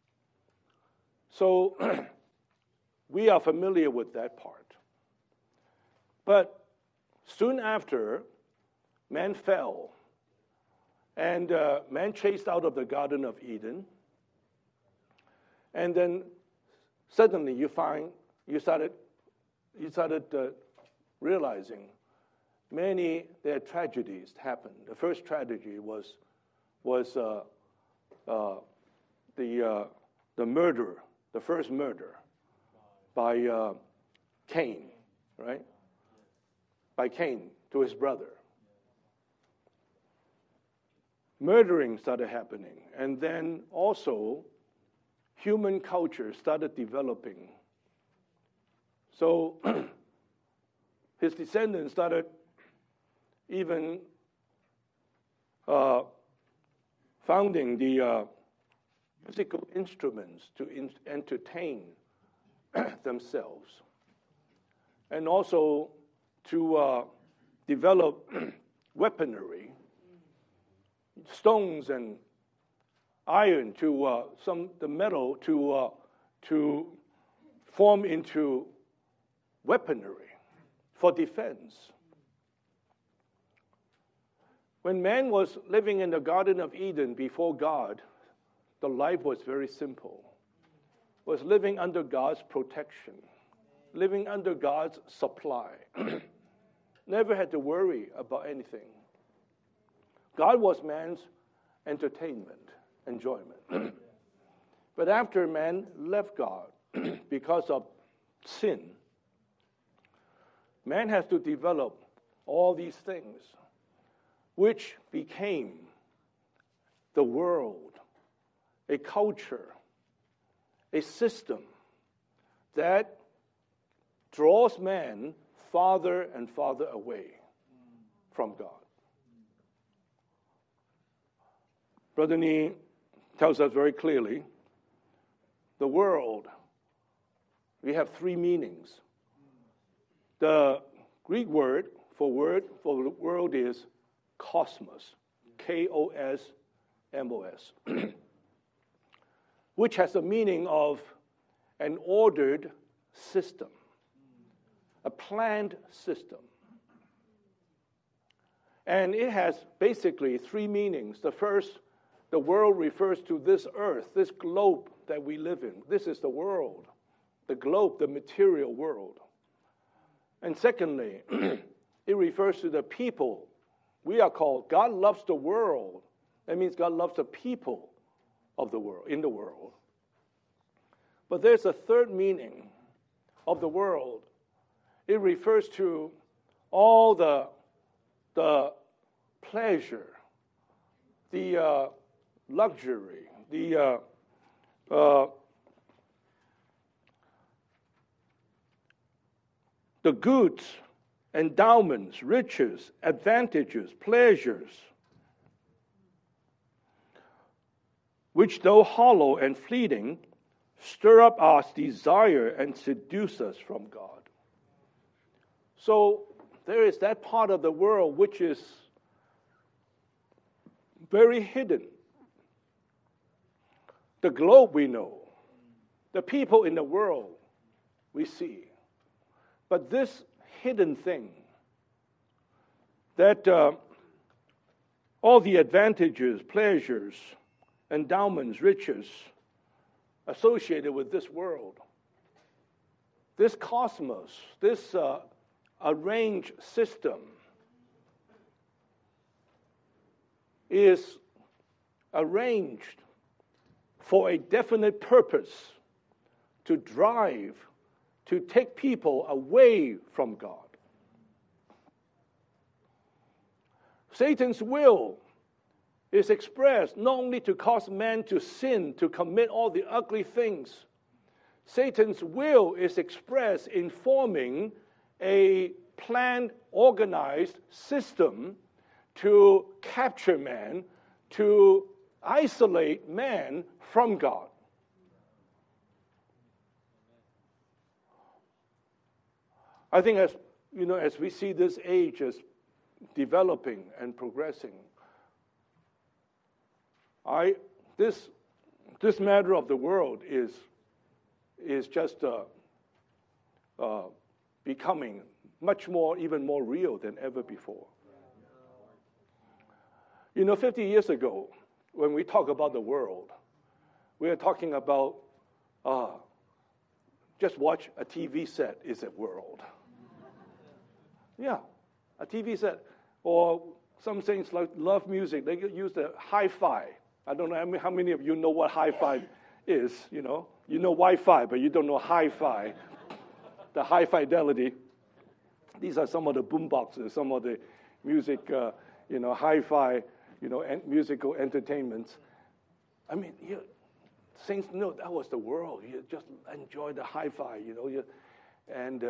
So we are familiar with that part. But soon after man fell, And man chased out of the Garden of Eden. And then suddenly you started realizing there are tragedies happened. The first tragedy was the murder, the first murder by Cain, right? By Cain to his brother. Murdering started happening, and then also human culture started developing. So his descendants started even founding the musical instruments to entertain themselves, and also to develop weaponry, stones and iron the metal to form into weaponry for defense. When man was living in the Garden of Eden before God, the life was very simple. Was living under God's protection, living under God's supply. Never had to worry about anything. God was man's entertainment, enjoyment. But after man left God because of sin, man has to develop all these things, which became the world, a culture, a system that draws man farther and farther away from God. Brother Nee tells us very clearly, the world, we have three meanings. The Greek word for the world is cosmos, K-O-S-M-O-S, which has the meaning of an ordered system, a planned system. And it has basically three meanings. The first, the world refers to this earth, this globe that we live in. This is the world, the globe, the material world. And secondly, it refers to the people. We are called, God loves the world. That means God loves the people of the world, in the world. But there's a third meaning of the world. It refers to all the pleasure, the luxury, the goods, endowments, riches, advantages, pleasures, which though hollow and fleeting, stir up our desire and seduce us from God. So there is that part of the world which is very hidden. The globe we know, the people in the world we see. But this hidden thing, that all the advantages, pleasures, endowments, riches associated with this world, this cosmos, this arranged system is arranged for a definite purpose to drive, to take people away from God. Satan's will is expressed not only to cause man to sin, to commit all the ugly things. Satan's will is expressed in forming a planned, organized system to capture man, to isolate man from God. I think as we see this age as developing and progressing, this matter of the world is just becoming much more, even more real than ever before. 50 years ago, when we talk about the world, we are talking about just watch a TV set is a world. Yeah, a TV set. Or some things like love music, they use the hi-fi. I don't know how many of you know what hi-fi is, You know Wi-Fi, but you don't know hi-fi. The high fidelity. These are some of the boom boxes, some of the music, hi-fi, and musical entertainments. I mean, things, that was the world. You just enjoy the hi-fi, and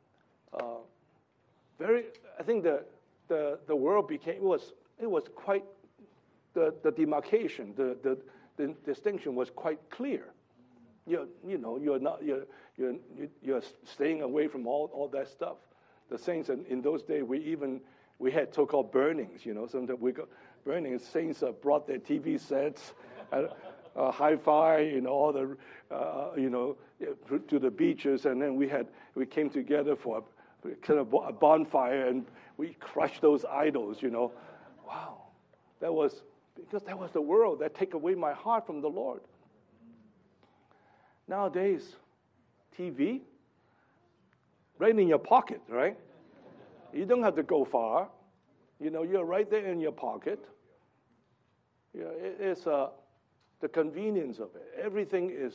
I think the world became, it was quite, the demarcation, the distinction was quite clear. You're staying away from all that stuff. The saints in those days, we had so-called burnings. Sometimes we got burnings. Saints brought their TV sets, hi-fi, all the, to the beaches, and then we came together for kind of a bonfire, and we crushed those idols. Wow, because that was the world that took away my heart from the Lord. Nowadays, TV, right in your pocket, right? You don't have to go far. You're right there in your pocket. It's the convenience of it. Everything is,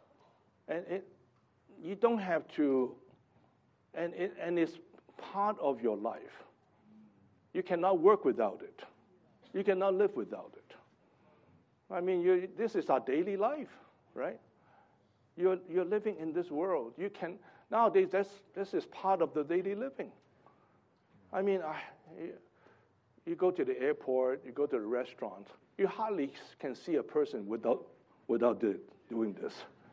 you don't have to, and it's part of your life. You cannot work without it. You cannot live without it. I mean, this is our daily life, right? You're living in this world. Nowadays, this is part of the daily living. I mean, you go to the airport, you go to the restaurant, you hardly can see a person without doing this.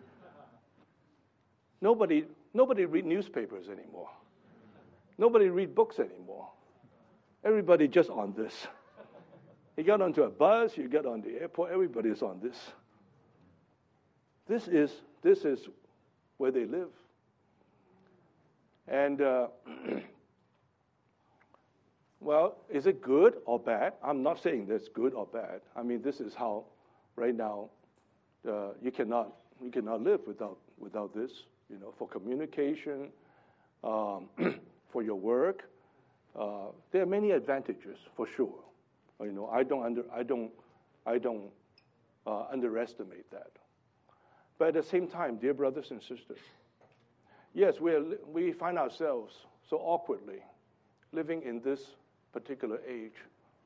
Nobody read newspapers anymore. Nobody read books anymore. Everybody just on this. You get onto a bus, you get on the airport, everybody's on this. This is where they live. And, well, is it good or bad? I'm not saying that's good or bad. I mean, this is how, right now, you cannot live without this, for communication, for your work. There are many advantages, for sure. I don't underestimate that. But at the same time, dear brothers and sisters, yes, we find ourselves so awkwardly living in this particular age.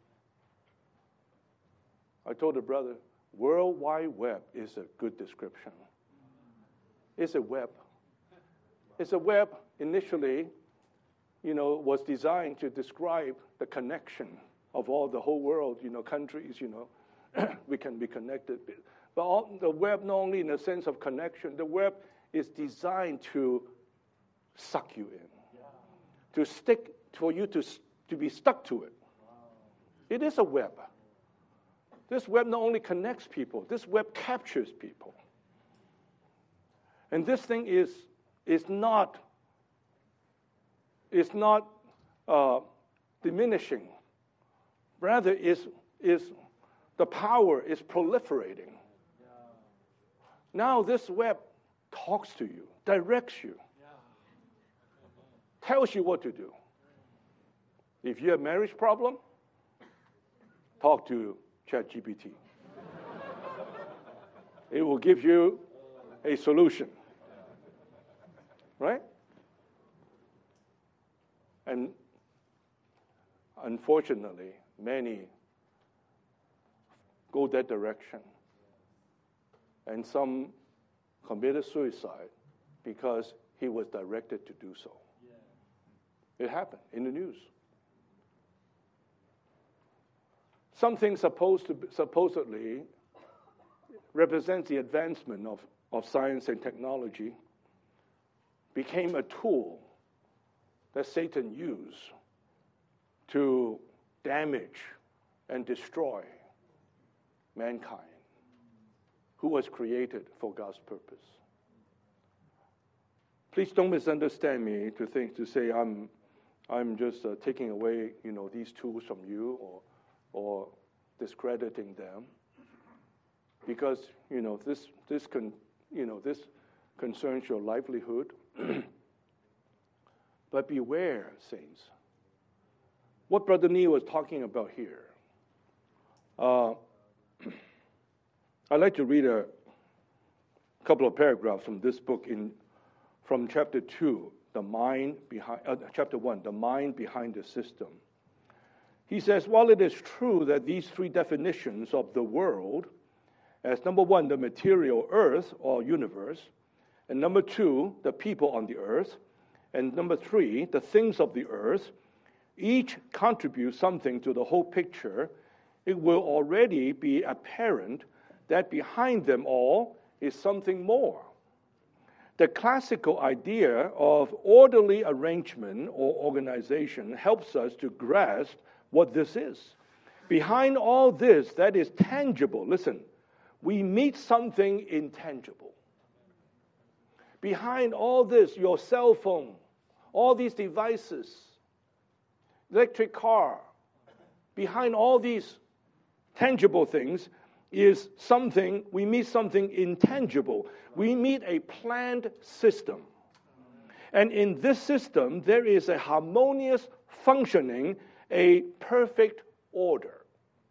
I told the brother, World Wide Web is a good description. It's a web. It's a web initially, was designed to describe the connection of the whole world, countries, we can be connected. But the web, not only in the sense of connection, the web is designed to suck you in, for you to be stuck to it. It is a web. This web not only connects people, this web captures people. And this thing is not diminishing. Rather, the power is proliferating. Now this web talks to you, directs you, tells you what to do. If you have a marriage problem, talk to ChatGPT. It will give you a solution. Right? And unfortunately, many go that direction. And some committed suicide because he was directed to do so. Yeah. It happened in the news. Something supposedly represents the advancement of science and technology became a tool that Satan used to damage and destroy mankind, who was created for God's purpose. Please don't misunderstand me to say I'm just taking away these tools from you or discrediting them, because this concerns your livelihood. But beware, saints. What Brother Neil was talking about here. I'd like to read a couple of paragraphs from this book from chapter 2, chapter 1, the mind behind the system. He says, while it is true that these three definitions of the world, as number one, the material earth or universe, and number two, the people on the earth, and number three, the things of the earth, each contribute something to the whole picture, it will already be apparent that behind them all is something more. The classical idea of orderly arrangement or organization helps us to grasp what this is. Behind all this that is tangible, listen, we meet something intangible. Behind all this, your cell phone, all these devices, electric car, behind all these tangible things is something, we meet something intangible. We meet a planned system. And in this system, there is a harmonious functioning, a perfect order.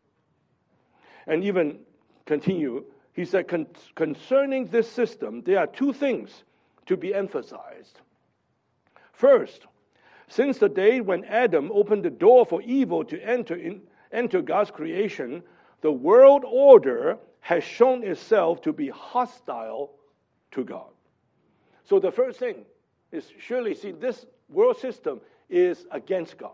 And even continue, he said, concerning this system, there are two things to be emphasized. First, since the day when Adam opened the door for evil to enter God's creation, the world order has shown itself to be hostile to God. So the first thing is, surely, see, this world system is against God.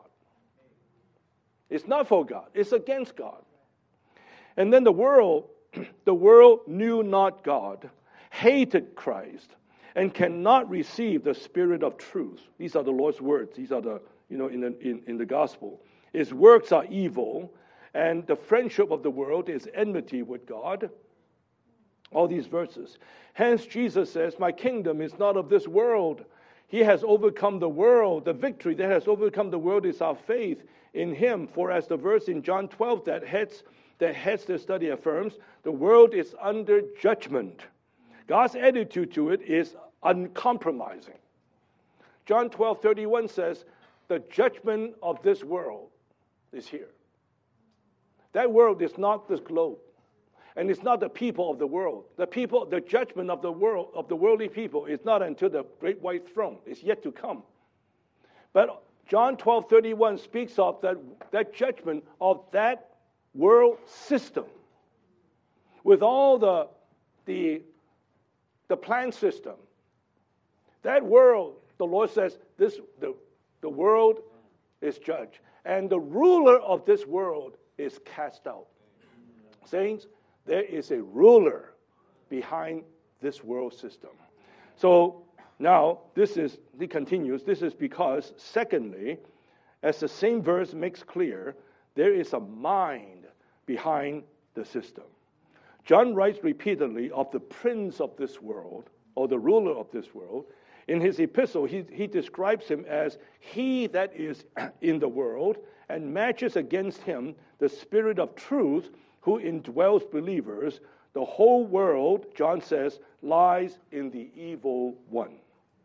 It's not for God. It's against God. And then the world knew not God, hated Christ, and cannot receive the spirit of truth. These are the Lord's words. These are the, in the gospel. His works are evil, and the friendship of the world is enmity with God. All these verses. Hence Jesus says, my kingdom is not of this world. He has overcome the world. The victory that has overcome the world is our faith in him. For as the verse in John 12 that heads the study affirms, the world is under judgment. God's attitude to it is uncompromising. John 12:31 says, the judgment of this world is here. That world is not this globe. And it's not the people of the world. The judgment of the world, of the worldly people, is not until the great white throne. It's yet to come. But John 12:31 speaks of that judgment of that world system. With all the plan system. That world, the Lord says, the world is judged. And the ruler of this world is cast out. Saints, there is a ruler behind this world system. So now he continues, this is because, secondly, as the same verse makes clear, there is a mind behind the system. John writes repeatedly of the prince of this world, or the ruler of this world. In his epistle, he describes him as he that is in the world, and matches against him the spirit of truth who indwells believers. The whole world, John says, lies in the evil one.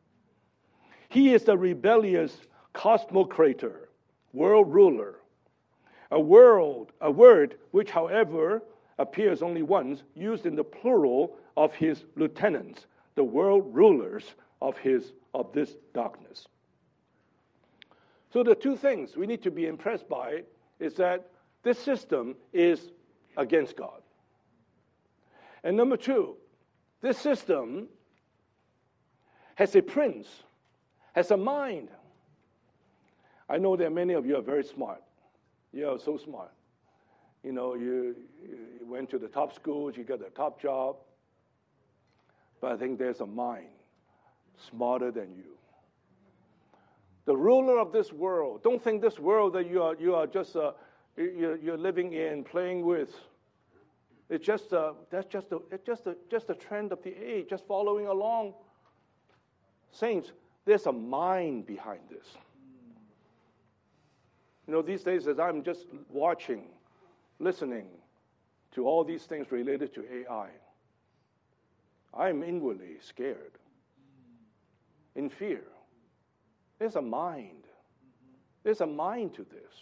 He is the rebellious cosmocrator, world ruler. A word which, however, appears only once, used in the plural of his lieutenants, the world rulers of this darkness. So the two things we need to be impressed by is that this system is against God. And number two, this system has a prince, has a mind. I know that many of you are very smart. You are so smart. You went to the top schools, you got the top job. But I think there's a mind smarter than you. The ruler of this world. Don't think this world that you are just you're living in, playing with. It's just a trend of the age, just following along. Saints, there's a mind behind this. These days as I'm just watching listening to all these things related to AI, I'm inwardly scared, in fear. There's a mind. There's a mind to this.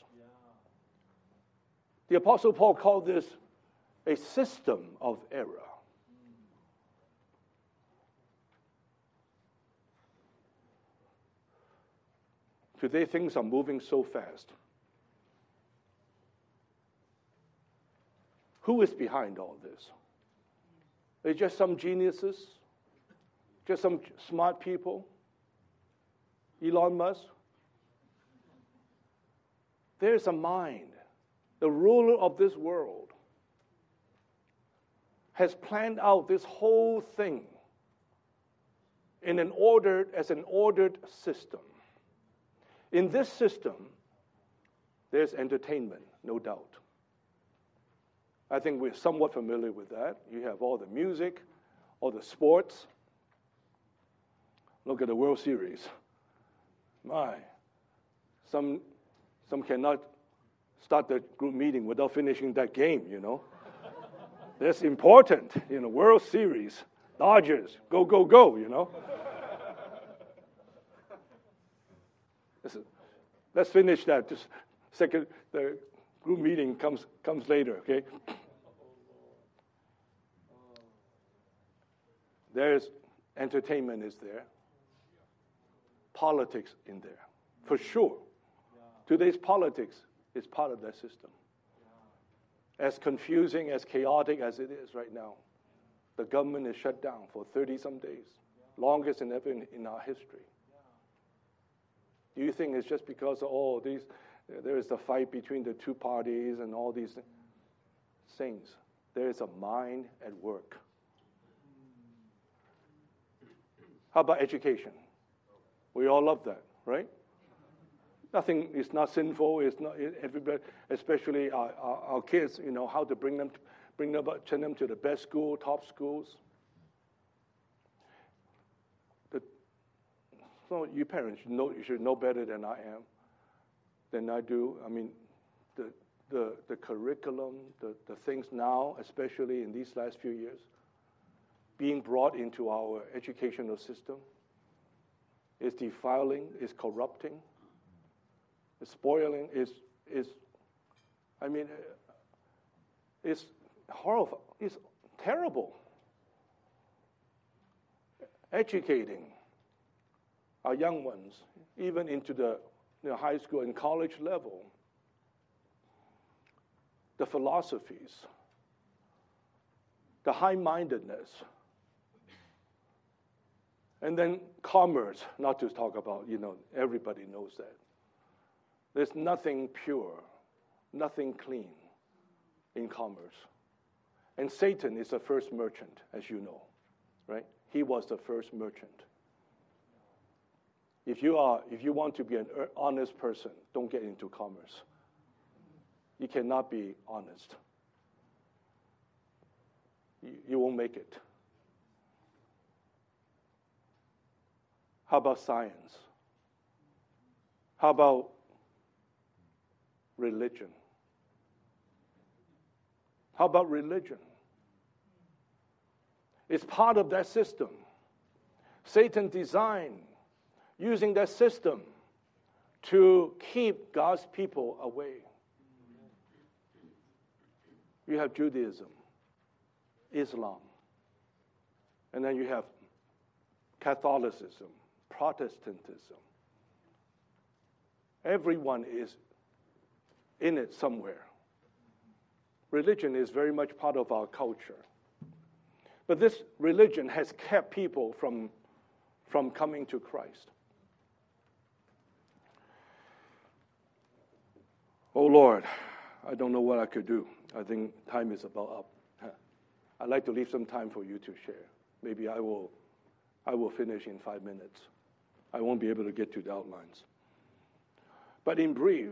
The Apostle Paul called this a system of error. Today, things are moving so fast. Who is behind all this? They're just some geniuses? Just some smart people? Elon Musk? There's a mind. The ruler of this world has planned out this whole thing as an ordered system. In this system, there's entertainment, no doubt. I think we're somewhat familiar with that. You have all the music, all the sports. Look at the World Series. My, some cannot start the group meeting without finishing that game, you know. That's important, you know, World Series, Dodgers, go, go, go, you know. Let's finish that. Just second, the group meeting comes later, okay? There's entertainment is there. Politics in there, for sure. Today's politics is part of that system. As confusing, as chaotic as it is right now, the government is shut down for 30-some days, longest in ever in our history. Do you think it's just because of all these, there is a fight between the two parties and all these things? There is a mind at work. How about education? We all love that, right? Nothing is not sinful. It's not everybody, especially our kids. You know how to send them to the best school, top schools. So you parents, you should know better than I do. I mean, the curriculum, the things now, especially in these last few years, being brought into our educational system, is defiling, is corrupting, is spoiling, is horrible, it's terrible. Educating our young ones, even into the high school and college level, the philosophies, the high-mindedness, and then commerce, not to talk about, everybody knows that. There's nothing pure, nothing clean in commerce. And Satan is the first merchant, as you know, right? He was the first merchant. If you want to be an honest person, don't get into commerce. You cannot be honest. You won't make it. How about science? How about religion? How about religion? It's part of that system. Satan designed using that system to keep God's people away. You have Judaism, Islam, and then you have Catholicism, Protestantism. Everyone is in it somewhere. Religion is very much part of our culture. But this religion has kept people from coming to Christ. Oh Lord, I don't know what I could do. I think time is about up. I'd like to leave some time for you to share. Maybe I will finish in 5 minutes. I won't be able to get to the outlines. But in brief,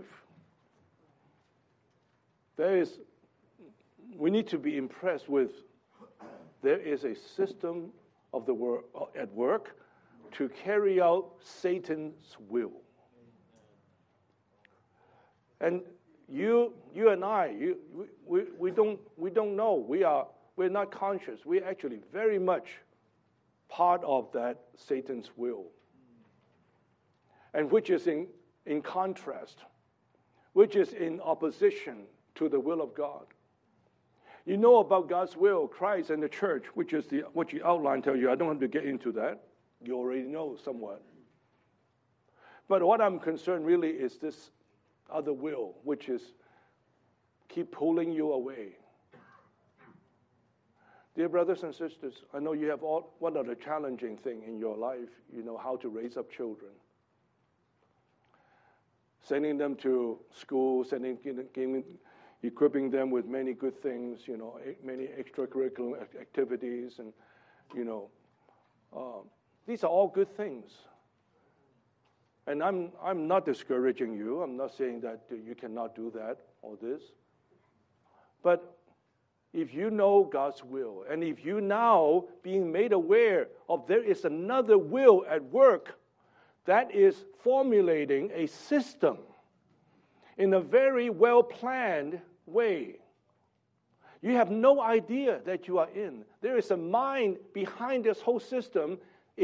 we need to be impressed with there is a system of the world at work to carry out Satan's will. And you and I, we don't know. We're not conscious. We're actually very much part of that Satan's will, and which is in contrast, which is in opposition to the will of God. You know about God's will, Christ and the church, which is what you outline tell you. I don't have to get into that. You already know somewhat. But what I'm concerned really is this other will, which is keep pulling you away. Dear brothers and sisters, I know you have one other challenging thing in your life, how to raise up children. Sending them to school, equipping them with many good things, many extracurricular activities, and, these are all good things. And I'm not discouraging you. I'm not saying that you cannot do that or this. But if you know God's will, and if you now being made aware of there is another will at work that is formulating a system in a very well-planned way, you have no idea that you are in. There is a mind behind this whole system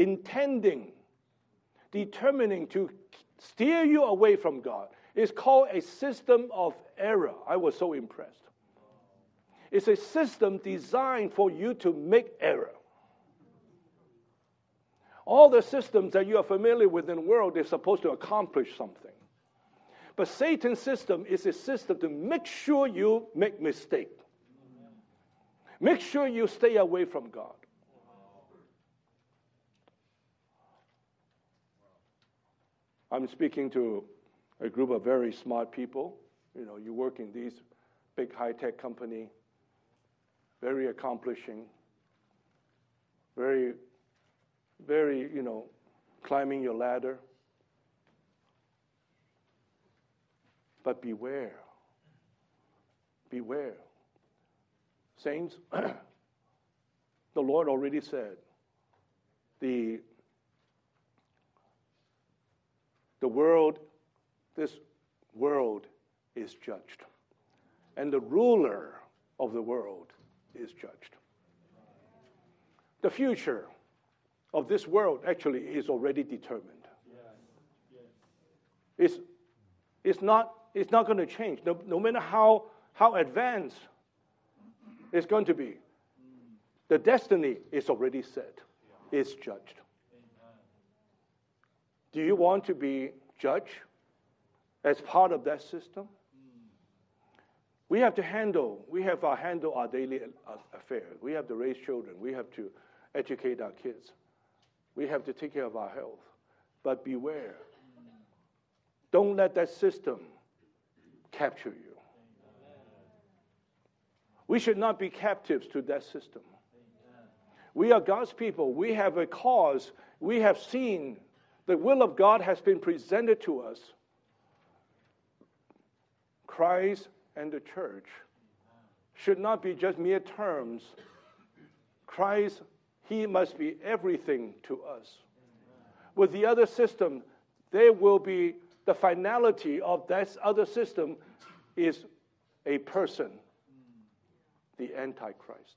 determining to steer you away from God. It's called a system of error. I was so impressed. It's a system designed for you to make error. All the systems that you are familiar with in the world, they're supposed to accomplish something. But Satan's system is a system to make sure you make mistake. Make sure you stay away from God. I'm speaking to a group of very smart people. You work in these big high-tech company, very accomplishing, very, very, climbing your ladder. But beware. Beware. Saints, the Lord already said, this world is judged. And the ruler of the world is judged. The future of this world actually is already determined. It's not going to change. No matter how advanced it's going to be. The destiny is already set. It's judged. Do you want to be judged as part of that system? We have to handle our daily affairs. We have to raise children. We have to educate our kids. We have to take care of our health. But beware. Don't let that system capture you. We should not be captives to that system. We are God's people. We have a cause. We have seen the will of God has been presented to us. Christ and the church should not be just mere terms. Christ, he must be everything to us. With the other system, there will be the finality of that other system is a person, the Antichrist.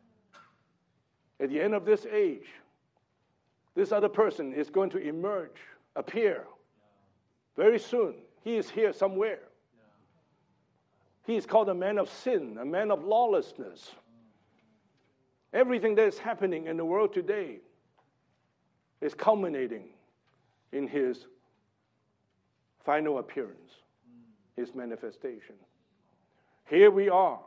At the end of this age, this other person is going to appear very soon. He is here somewhere. He is called a man of sin, a man of lawlessness. Everything that is happening in the world today is culminating in his final appearance, his manifestation. Here we are.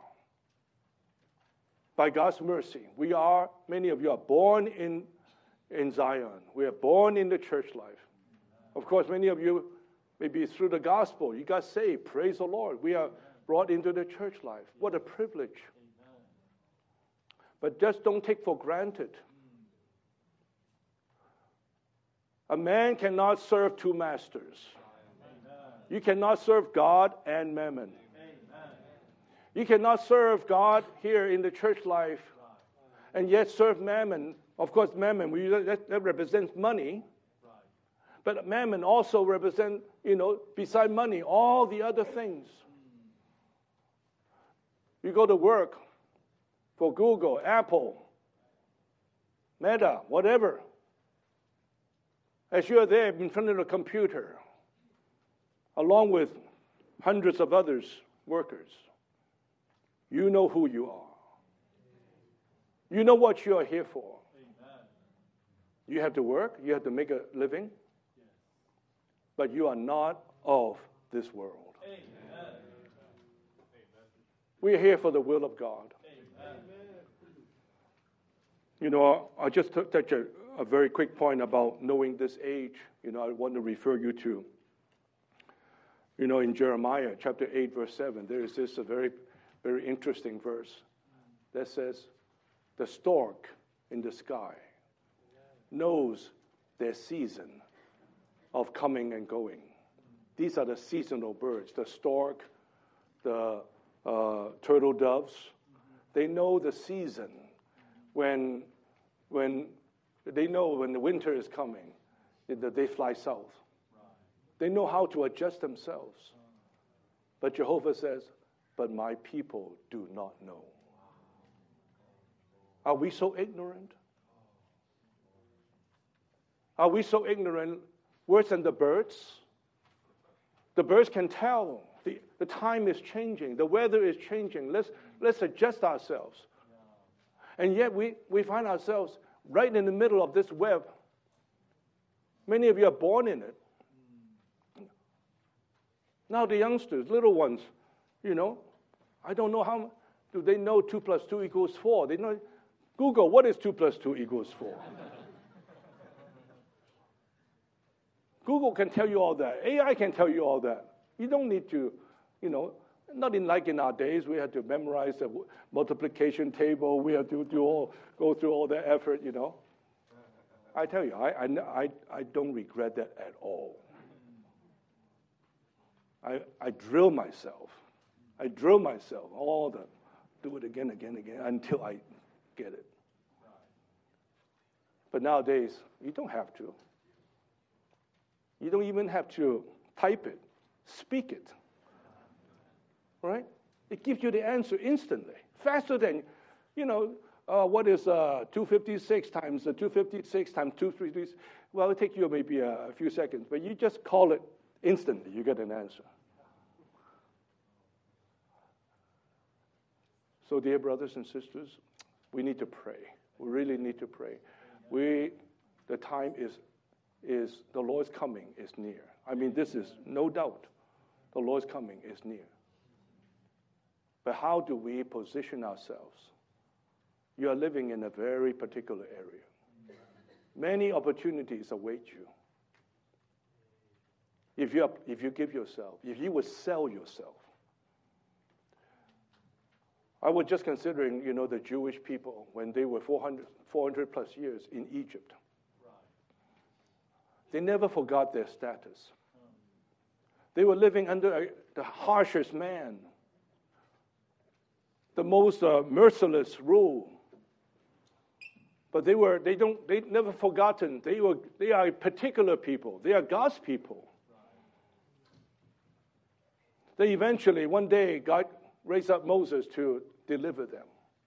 By God's mercy, many of you are born in Zion. We are born in the church life. Of course, many of you, maybe through the gospel, you got saved. Praise the Lord. We are brought into the church life. What a privilege. But just don't take for granted. A man cannot serve two masters. You cannot serve God and mammon. You cannot serve God here in the church life and yet serve mammon. Of course, mammon, that represents money. But mammon also represents, beside money, all the other things. You go to work for Google, Apple, Meta, whatever. As you're there in front of the computer, along with hundreds of others, workers, you know who you are. You know what you are here for. You have to work, you have to make a living, but you are not of this world. We are here for the will of God. You know, I just touch a very quick point about knowing this age. You know, I want to refer you to, you know, in Jeremiah chapter 8, verse 7, there is this a very, very interesting verse that says, the stork in the sky knows their season of coming and going. These are the seasonal birds, the stork, the turtle doves. They know the season when they know when the winter is coming, that they fly south. They know how to adjust themselves. But Jehovah says, but my people do not know. Are we so ignorant? Are we so ignorant, worse than the birds? The birds can tell the time is changing, the weather is changing. Let's adjust ourselves. And yet we find ourselves right in the middle of this web. Many of you are born in it. Now the youngsters, little ones, you know, I don't know how do they know 2 + 2 = 4. They know. Google, what is 2 + 2 = 4? Google can tell you all that. AI can tell you all that. You don't need to, you know, not like in our days, we had to memorize the multiplication table. We had to go through all that effort, you know. I tell you, I don't regret that at all. I drill myself. Do it again, until I get it. But nowadays, you don't have to. You don't even have to type it, speak it. Right? It gives you the answer instantly, faster than, you know, what is 256 times 256 times 256? Well, it'll take you maybe a few seconds, but you just call it instantly, you get an answer. So, dear brothers and sisters, we need to pray. We really need to pray. The time is the Lord's coming is near. I mean, this is no doubt. The Lord's coming is near. But how do we position ourselves? You are living in a very particular area. Many opportunities await you. If you give yourself, if you would sell yourself. I was just considering, you know, the Jewish people when they were 400 plus years in Egypt. They never forgot their status. They were living under the harshest man, the most merciless rule. But they never forgotten. They are a particular people. They are God's people. They eventually, one day, God raised up Moses to deliver them.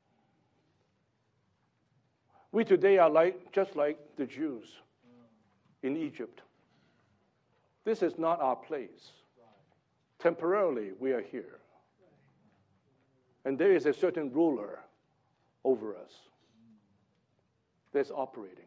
We today are just like the Jews in Egypt. This is not our place. Temporarily, we are here. And there is a certain ruler over us that's operating.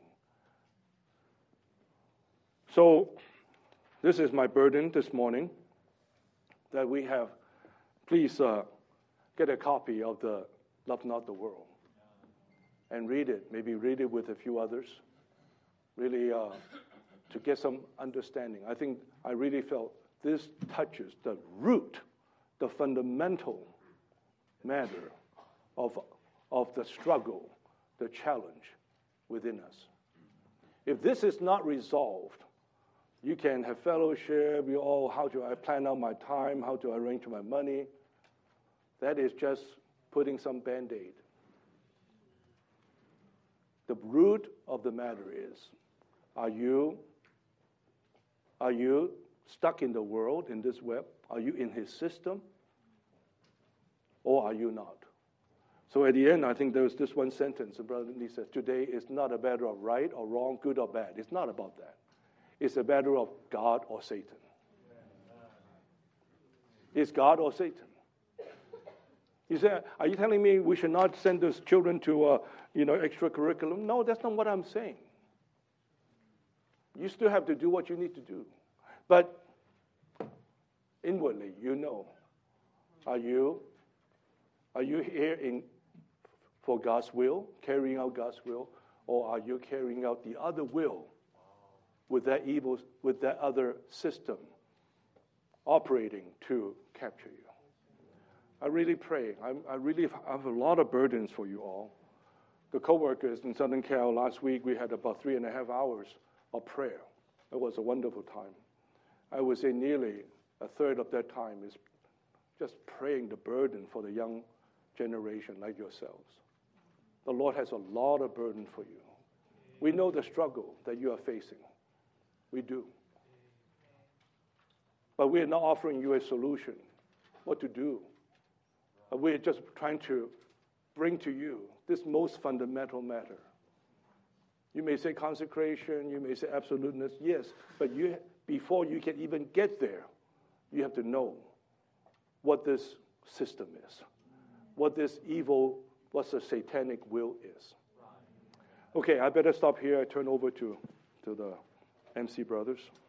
So, this is my burden this morning, that we have. Please get a copy of the Love Not the World and read it. Maybe read it with a few others. Really to get some understanding. I really felt this touches the root, the fundamental matter of the struggle, the challenge within us. If this is not resolved, you can have fellowship, how do I plan out my time, how to arrange my money. That is just putting some Band-Aid. The root of the matter is, are you stuck in the world, in this web? Are you in his system? or are you not? So at the end, I think there was this one sentence. Brother Lee says, today is not a matter of right or wrong, good or bad. It's not about that. It's a matter of God or Satan. It's God or Satan. You say, are you telling me we should not send those children to extracurriculum? No, that's not what I'm saying. You still have to do what you need to do. But inwardly, are you here for God's will, carrying out God's will, or are you carrying out the other will with that other system operating to capture you? I really pray. I really have a lot of burdens for you all. The co-workers in Southern Cal last week, we had about 3.5 hours of prayer. It was a wonderful time. I would say nearly a third of that time is just praying the burden for the young generation like yourselves. The Lord has a lot of burden for you. We know the struggle that you are facing. We do. But we are not offering you a solution, what to do. We're just trying to bring to you this most fundamental matter. You may say consecration, you may say absoluteness, yes, but before you can even get there, you have to know what this system is, what this evil, what the satanic will is. Okay, I better stop here. I turn over to the MC brothers.